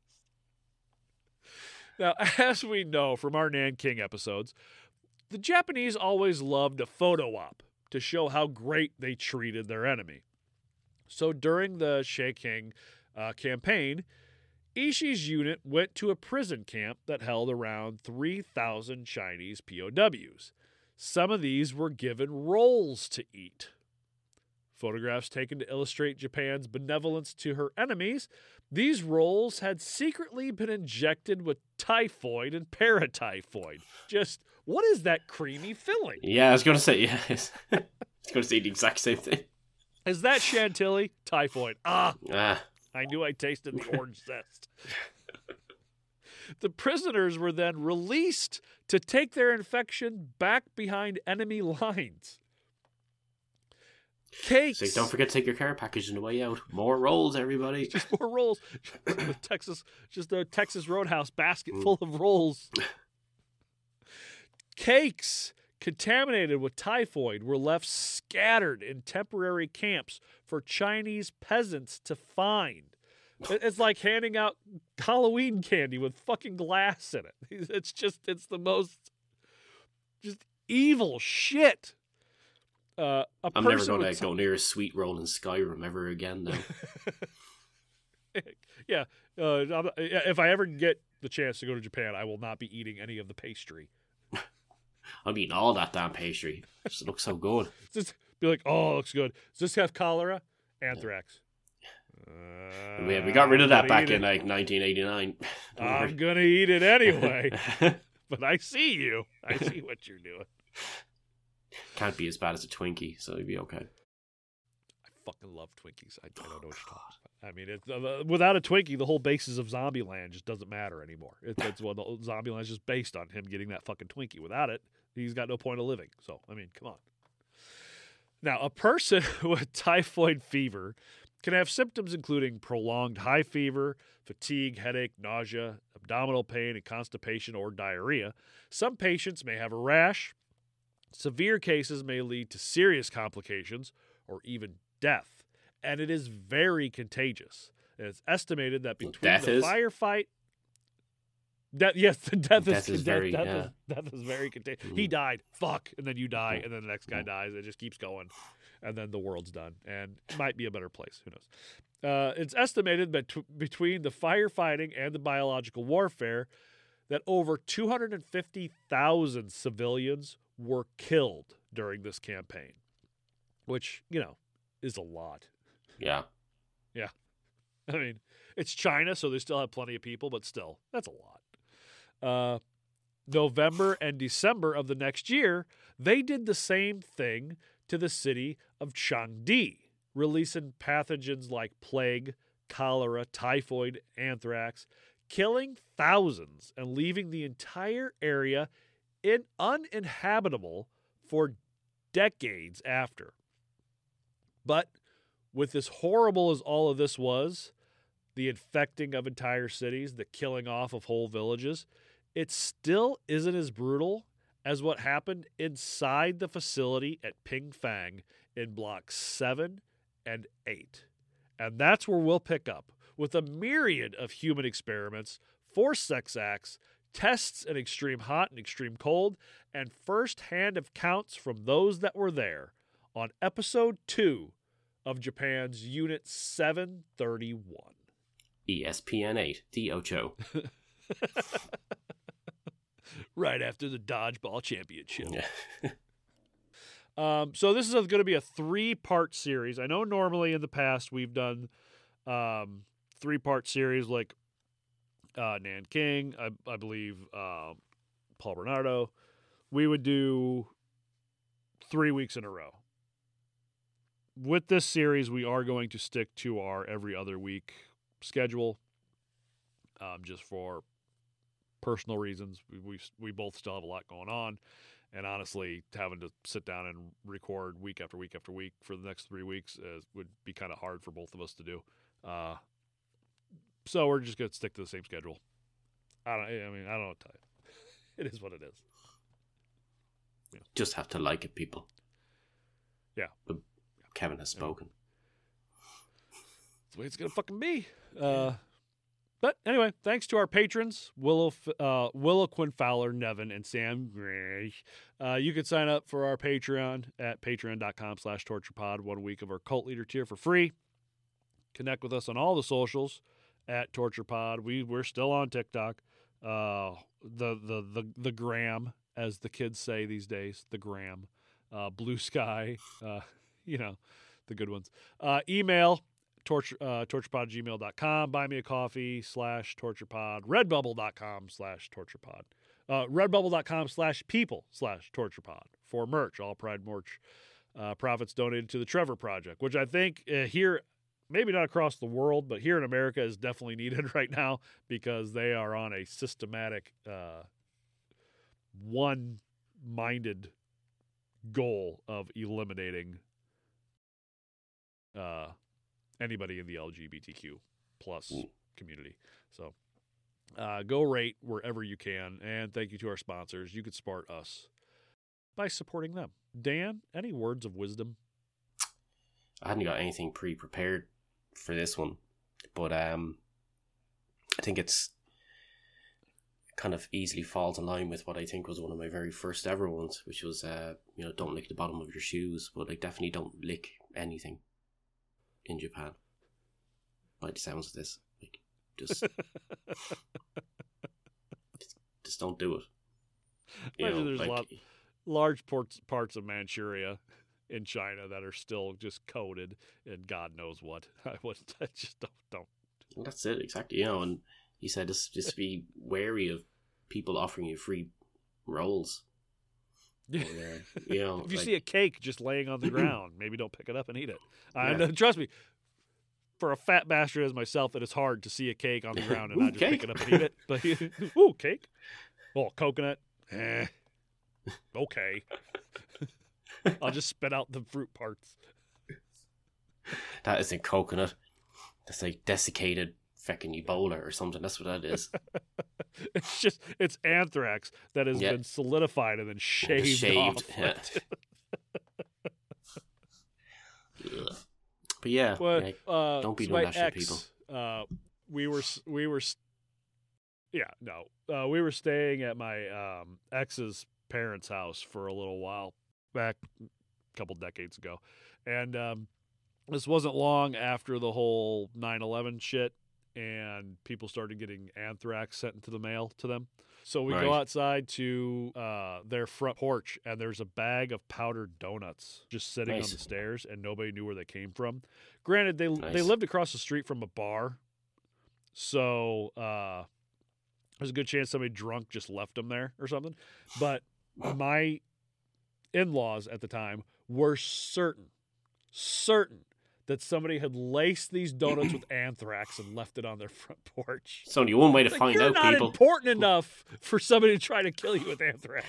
Now, as we know from our Nanking episodes, the Japanese always loved a photo op to show how great they treated their enemy. So during the Sheking campaign, Ishii's unit went to a prison camp that held around 3,000 Chinese POWs. Some of these were given rolls to eat. Photographs taken to illustrate Japan's benevolence to her enemies, these rolls had secretly been injected with typhoid and paratyphoid. Just, what is that creamy filling? Yeah, I was going to say, yeah. I was going to say the exact same thing. Is that Chantilly? Typhoid. I knew I tasted the orange zest. The prisoners were then released to take their infection back behind enemy lines. Cakes. So don't forget to take your care package on the way out. More rolls, everybody. Just more rolls. Just a Texas Roadhouse basket full of rolls. Cakes contaminated with typhoid were left scattered in temporary camps for Chinese peasants to find. It's like handing out Halloween candy with fucking glass in it. It's the most just evil shit. I'm never going to go near a sweet roll in Skyrim ever again now. Yeah. If I ever get the chance to go to Japan, I will not be eating any of the pastry. I'm eating all that damn pastry. It looks so good. Just be like, oh, it looks good. Does this have cholera? Anthrax. We got rid of that back in like 1989. I'm going to eat it anyway. But I see you. I see what you're doing. Can't be as bad as a Twinkie, so you'd be okay. I fucking love Twinkies. I don't know what you're talking about. I mean, without a Twinkie, the whole basis of Zombieland just doesn't matter anymore. It's the Zombieland is just based on him getting that fucking Twinkie. Without it, he's got no point of living. So, I mean, come on. Now, a person with typhoid fever can have symptoms including prolonged high fever, fatigue, headache, nausea, abdominal pain, and constipation or diarrhea. Some patients may have a rash. Severe cases may lead to serious complications or even death. and it is very contagious. And it's estimated that between Death the is? firefight, death is very contagious. He died. Fuck, and then you die, and then the next guy dies. It just keeps going, and then the world's done, and it might be a better place. Who knows? It's estimated that between the firefighting and the biological warfare, that over 250,000 civilians were killed during this campaign, which, is a lot. Yeah. Yeah. I mean, it's China, so they still have plenty of people, but still, that's a lot. November and December of the next year, they did the same thing to the city of Changde, releasing pathogens like plague, cholera, typhoid, anthrax, killing thousands and leaving the entire area uninhabitable for decades after. But with as horrible as all of this was, the infecting of entire cities, the killing off of whole villages, it still isn't as brutal as what happened inside the facility at Pingfang in Blocks 7 and 8. And that's where we'll pick up with a myriad of human experiments, forced sex acts, tests in extreme hot and extreme cold, and first-hand accounts from those that were there on Episode 2 of Japan's Unit 731. ESPN 8, the Ocho. Right after the Dodgeball Championship. Yeah. So this is going to be a 3-part series. I know normally in the past we've done 3-part series like Nanking, I believe Paul Bernardo. We would do 3 weeks in a row. With this series, we are going to stick to our every other week schedule, just for personal reasons. We both still have a lot going on, and honestly, having to sit down and record week after week after week for the next 3 weeks would be kind of hard for both of us to do. So we're just going to stick to the same schedule. I don't know what to tell you. It is what it is. Yeah. Just have to like it, people. Yeah. But Kevin has spoken. That's the way it's going to fucking be. But anyway, thanks to our patrons, Willow Quinn Fowler, Nevin, and Sam Gray. You can sign up for our Patreon at patreon.com/torturepod, 1 week of our cult leader tier for free. Connect with us on all the socials at TorturePod. We're still on TikTok. The gram, as the kids say these days, the gram. Blue Sky, the good ones. Email torturepod@gmail.com. Buy me a coffee /torturepod. Redbubble.com/torturepod. Redbubble.com/people/torturepod for merch, all Pride merch. Profits donated to the Trevor Project, which I think here, maybe not across the world, but here in America is definitely needed right now because they are on a systematic, one-minded goal of eliminating anybody in the LGBTQ plus community. So go rate wherever you can, and thank you to our sponsors. You could support us by supporting them. Dan, any words of wisdom? I hadn't got anything pre-prepared for this one, but I think it's kind of easily falls in line with what I think was one of my very first ever ones, which was don't lick the bottom of your shoes, but definitely don't lick anything in Japan. By the sounds of this, just don't do it. There's large parts of Manchuria in China that are still just coated in God knows what. I just don't. Well, that's it exactly. And he said just be wary of people offering you free rolls. If you see a cake just laying on the ground, maybe don't pick it up and eat it. Trust me, for a fat bastard as myself, it is hard to see a cake on the ground and not just pick it up and eat it. But cake? Oh, coconut? Okay. I'll just spit out the fruit parts. That isn't coconut. That's like desiccated fucking Ebola or something. That's what that is. It's anthrax that has been solidified and then shaved off. Yeah. But yeah, But don't be so doing my that shit, people. We were staying at my ex's parents' house for a little while back a couple decades ago, and this wasn't long after the whole 9/11 shit, and people started getting anthrax sent into the mail to them. So we go outside to their front porch, and there's a bag of powdered donuts just sitting on the stairs, and nobody knew where they came from. Granted, they lived across the street from a bar, so there's a good chance somebody drunk just left them there or something. But my in-laws at the time were certain that somebody had laced these donuts with anthrax and left it on their front porch. It's only one way to find out, people. You're not important enough for somebody to try to kill you with anthrax.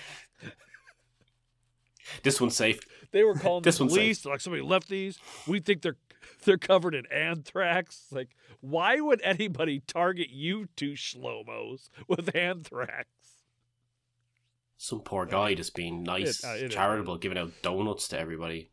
This one's safe. They were calling the police. Like, somebody left these. We think they're covered in anthrax. Like, why would anybody target you two schlomo with anthrax? Some poor guy just being nice, charitable, giving out donuts to everybody.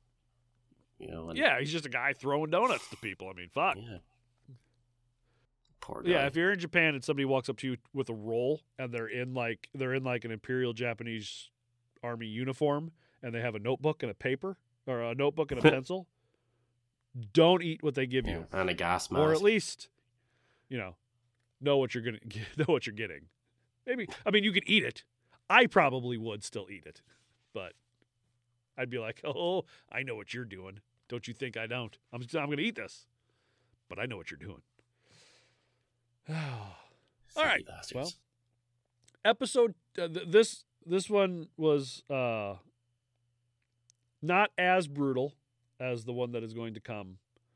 He's just a guy throwing donuts to people. I mean, fuck. Yeah. Poor guy. Yeah, if you're in Japan and somebody walks up to you with a roll and they're in like an Imperial Japanese Army uniform and they have a notebook and a paper or a notebook and a pencil, don't eat what they give you. And a gas mask. Or at least, know what you're getting. Maybe, you could eat it. I probably would still eat it, but I'd be like, oh, I know what you're doing. Don't you think I don't? I'm going to eat this, but I know what you're doing. All right. Bastards. Well, episode this one was not as brutal as the one that is going to come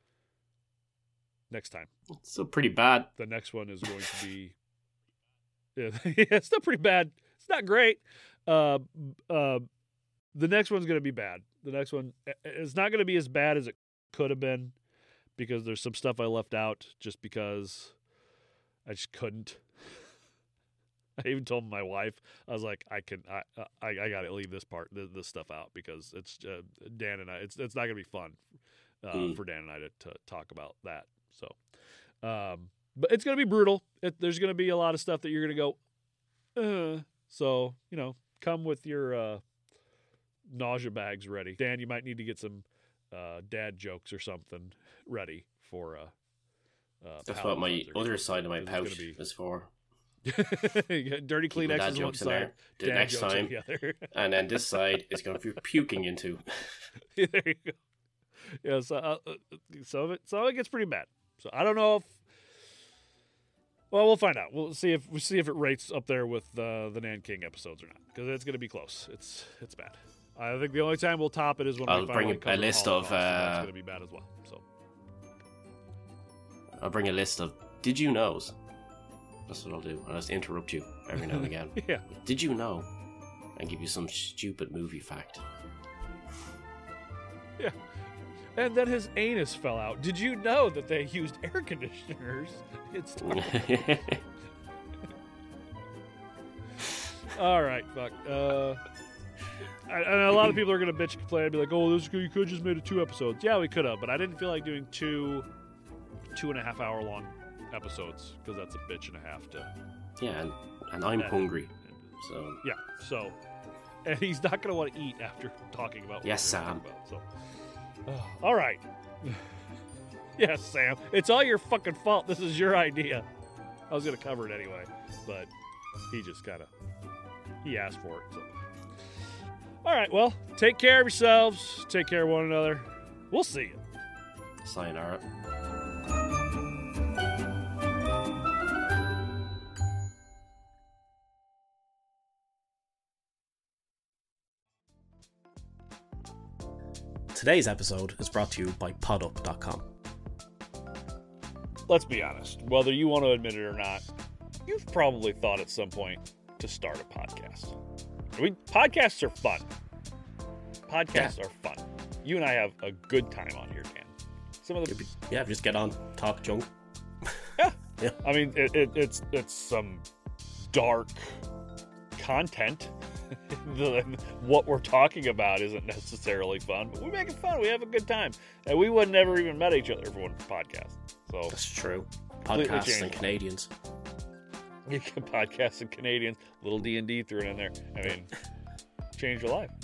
next time. It's still pretty bad. The next one is going to be it's still pretty bad. It's not great. The next one's going to be bad. The next one, it's not going to be as bad as it could have been because there's some stuff I left out just because I just couldn't. I even told my wife, I was like, I got to leave this stuff out because it's Dan and I. It's not going to be fun for Dan and I to talk about that. So, but it's going to be brutal. There's going to be a lot of stuff that you're going to go. So come with your nausea bags ready. Dan, you might need to get some dad jokes or something ready for that's what my other side of my pouch is for. Dirty Kleenex is one side, the next time, and then this side is going to be puking into. There you go. Yeah, so some of it gets pretty bad. So I don't know if. Well, we'll find out. We'll see if it rates up there with the Nanking episodes or not, because it's going to be close. It's bad. I think the only time we'll top it is when I'll bring a list of. That's going to be bad as well. So I'll bring a list of did you knows. That's what I'll do. I'll just interrupt you every now and again. Yeah. Did you know? And give you some stupid movie fact. Yeah. And then his anus fell out. Did you know that they used air conditioners? All right, fuck. And a lot of people are going to bitch and complain and be like, oh, you could have just made it 2 episodes. Yeah, we could have, but I didn't feel like doing 2.5 hour long episodes because that's a bitch and a half to. Yeah, and I'm hungry. So. Yeah, so. And he's not going to want to eat after talking about what yes, Sam. About, so. All right. Yes, Sam. It's all your fucking fault. This is your idea. I was going to cover it anyway, but he just he asked for it. So. All right, well, take care of yourselves. Take care of one another. We'll see you. Sayonara. Today's episode is brought to you by podup.com. Let's be honest. Whether you want to admit it or not, you've probably thought at some point to start a podcast. Podcasts are fun. Podcasts are fun. You and I have a good time on here, Dan. Some of the just get on, talk junk. Yeah. I mean, it's some dark content. what we're talking about isn't necessarily fun, but we make it fun. We have a good time. And we would never even met each other for one podcast. So that's true. Podcasts and Canadians. Podcasts and Canadians. Little D&D thrown in there. I mean, change your life.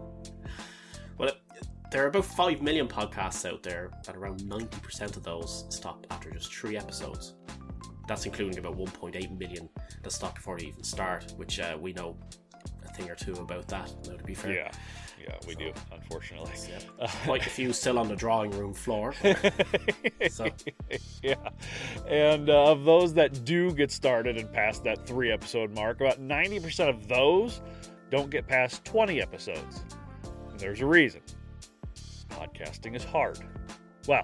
Well, there are about 5 million podcasts out there, and around 90% of those stop after just 3 episodes. That's including about 1.8 million that stop before they even start, which we know a thing or two about that, now, to be fair. Yeah, we do, unfortunately. Yeah. Quite a few still on the drawing room floor. So. Yeah. And of those that do get started and past that 3 episode mark, about 90% of those don't get past 20 episodes. And there's a reason. Podcasting is hard. Well,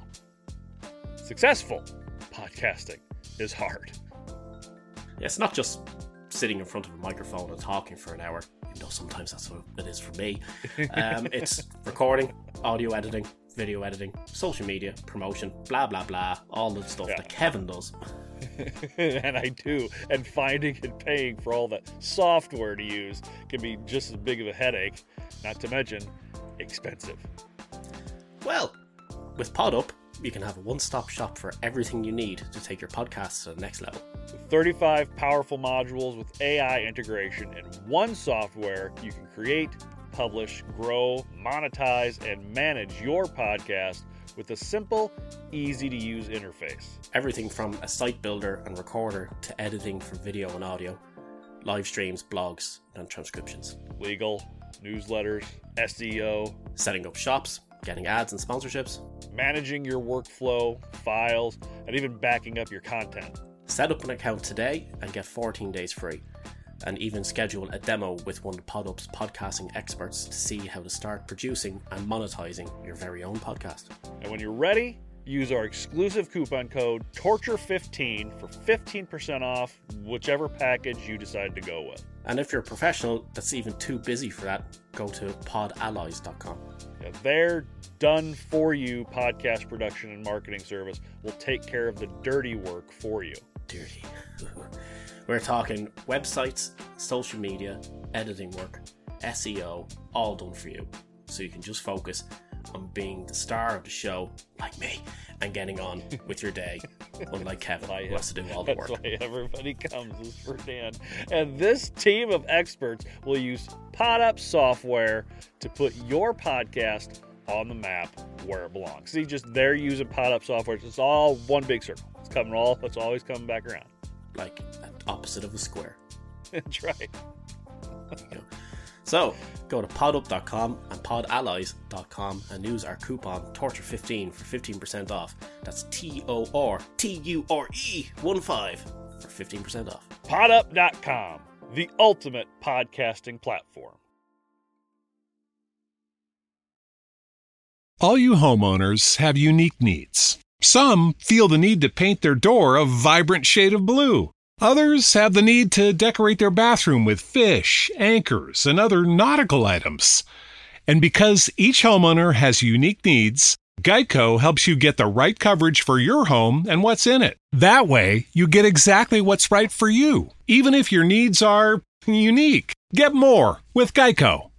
successful podcasting is hard. Yeah, it's not just sitting in front of a microphone and talking for an hour, even though sometimes that's what it is for me. It's recording, audio editing, video editing, social media, promotion, blah, blah, blah, all the stuff that Kevin does. And I do. And finding and paying for all that software to use can be just as big of a headache, not to mention expensive. Well, with PodUp, you can have a one-stop shop for everything you need to take your podcast to the next level. With 35 powerful modules with AI integration and one software, you can create, publish, grow, monetize, and manage your podcast with a simple, easy-to-use interface. Everything from a site builder and recorder to editing for video and audio, live streams, blogs, and transcriptions. Legal, newsletters, SEO. Setting up shops, getting ads and sponsorships. Managing your workflow, files, and even backing up your content. Set up an account today and get 14 days free. And even schedule a demo with one of PodUp's podcasting experts to see how to start producing and monetizing your very own podcast. And when you're ready, use our exclusive coupon code TORTURE15 for 15% off whichever package you decide to go with. And if you're a professional that's even too busy for that, go to podallies.com. Yeah, their done-for-you podcast production and marketing service will take care of the dirty work for you. Dirty. We're talking websites, social media, editing work, SEO, all done for you. So you can just focus on being the star of the show, like me, and getting on with your day, unlike Kevin, who has to do all the work. That's why everybody comes is for Dan. And this team of experts will use PodUp software to put your podcast on the map where it belongs. See, just they're using PodUp software. It's all one big circle. It's always coming back around. Like opposite of a square. That's right. There you go. So, go to podup.com and podallies.com and use our coupon TORTURE15 for 15% off. That's TORTURE15 for 15% off. Podup.com, the ultimate podcasting platform. All you homeowners have unique needs. Some feel the need to paint their door a vibrant shade of blue. Others have the need to decorate their bathroom with fish, anchors, and other nautical items. And because each homeowner has unique needs, Geico helps you get the right coverage for your home and what's in it. That way, you get exactly what's right for you, even if your needs are unique. Get more with Geico.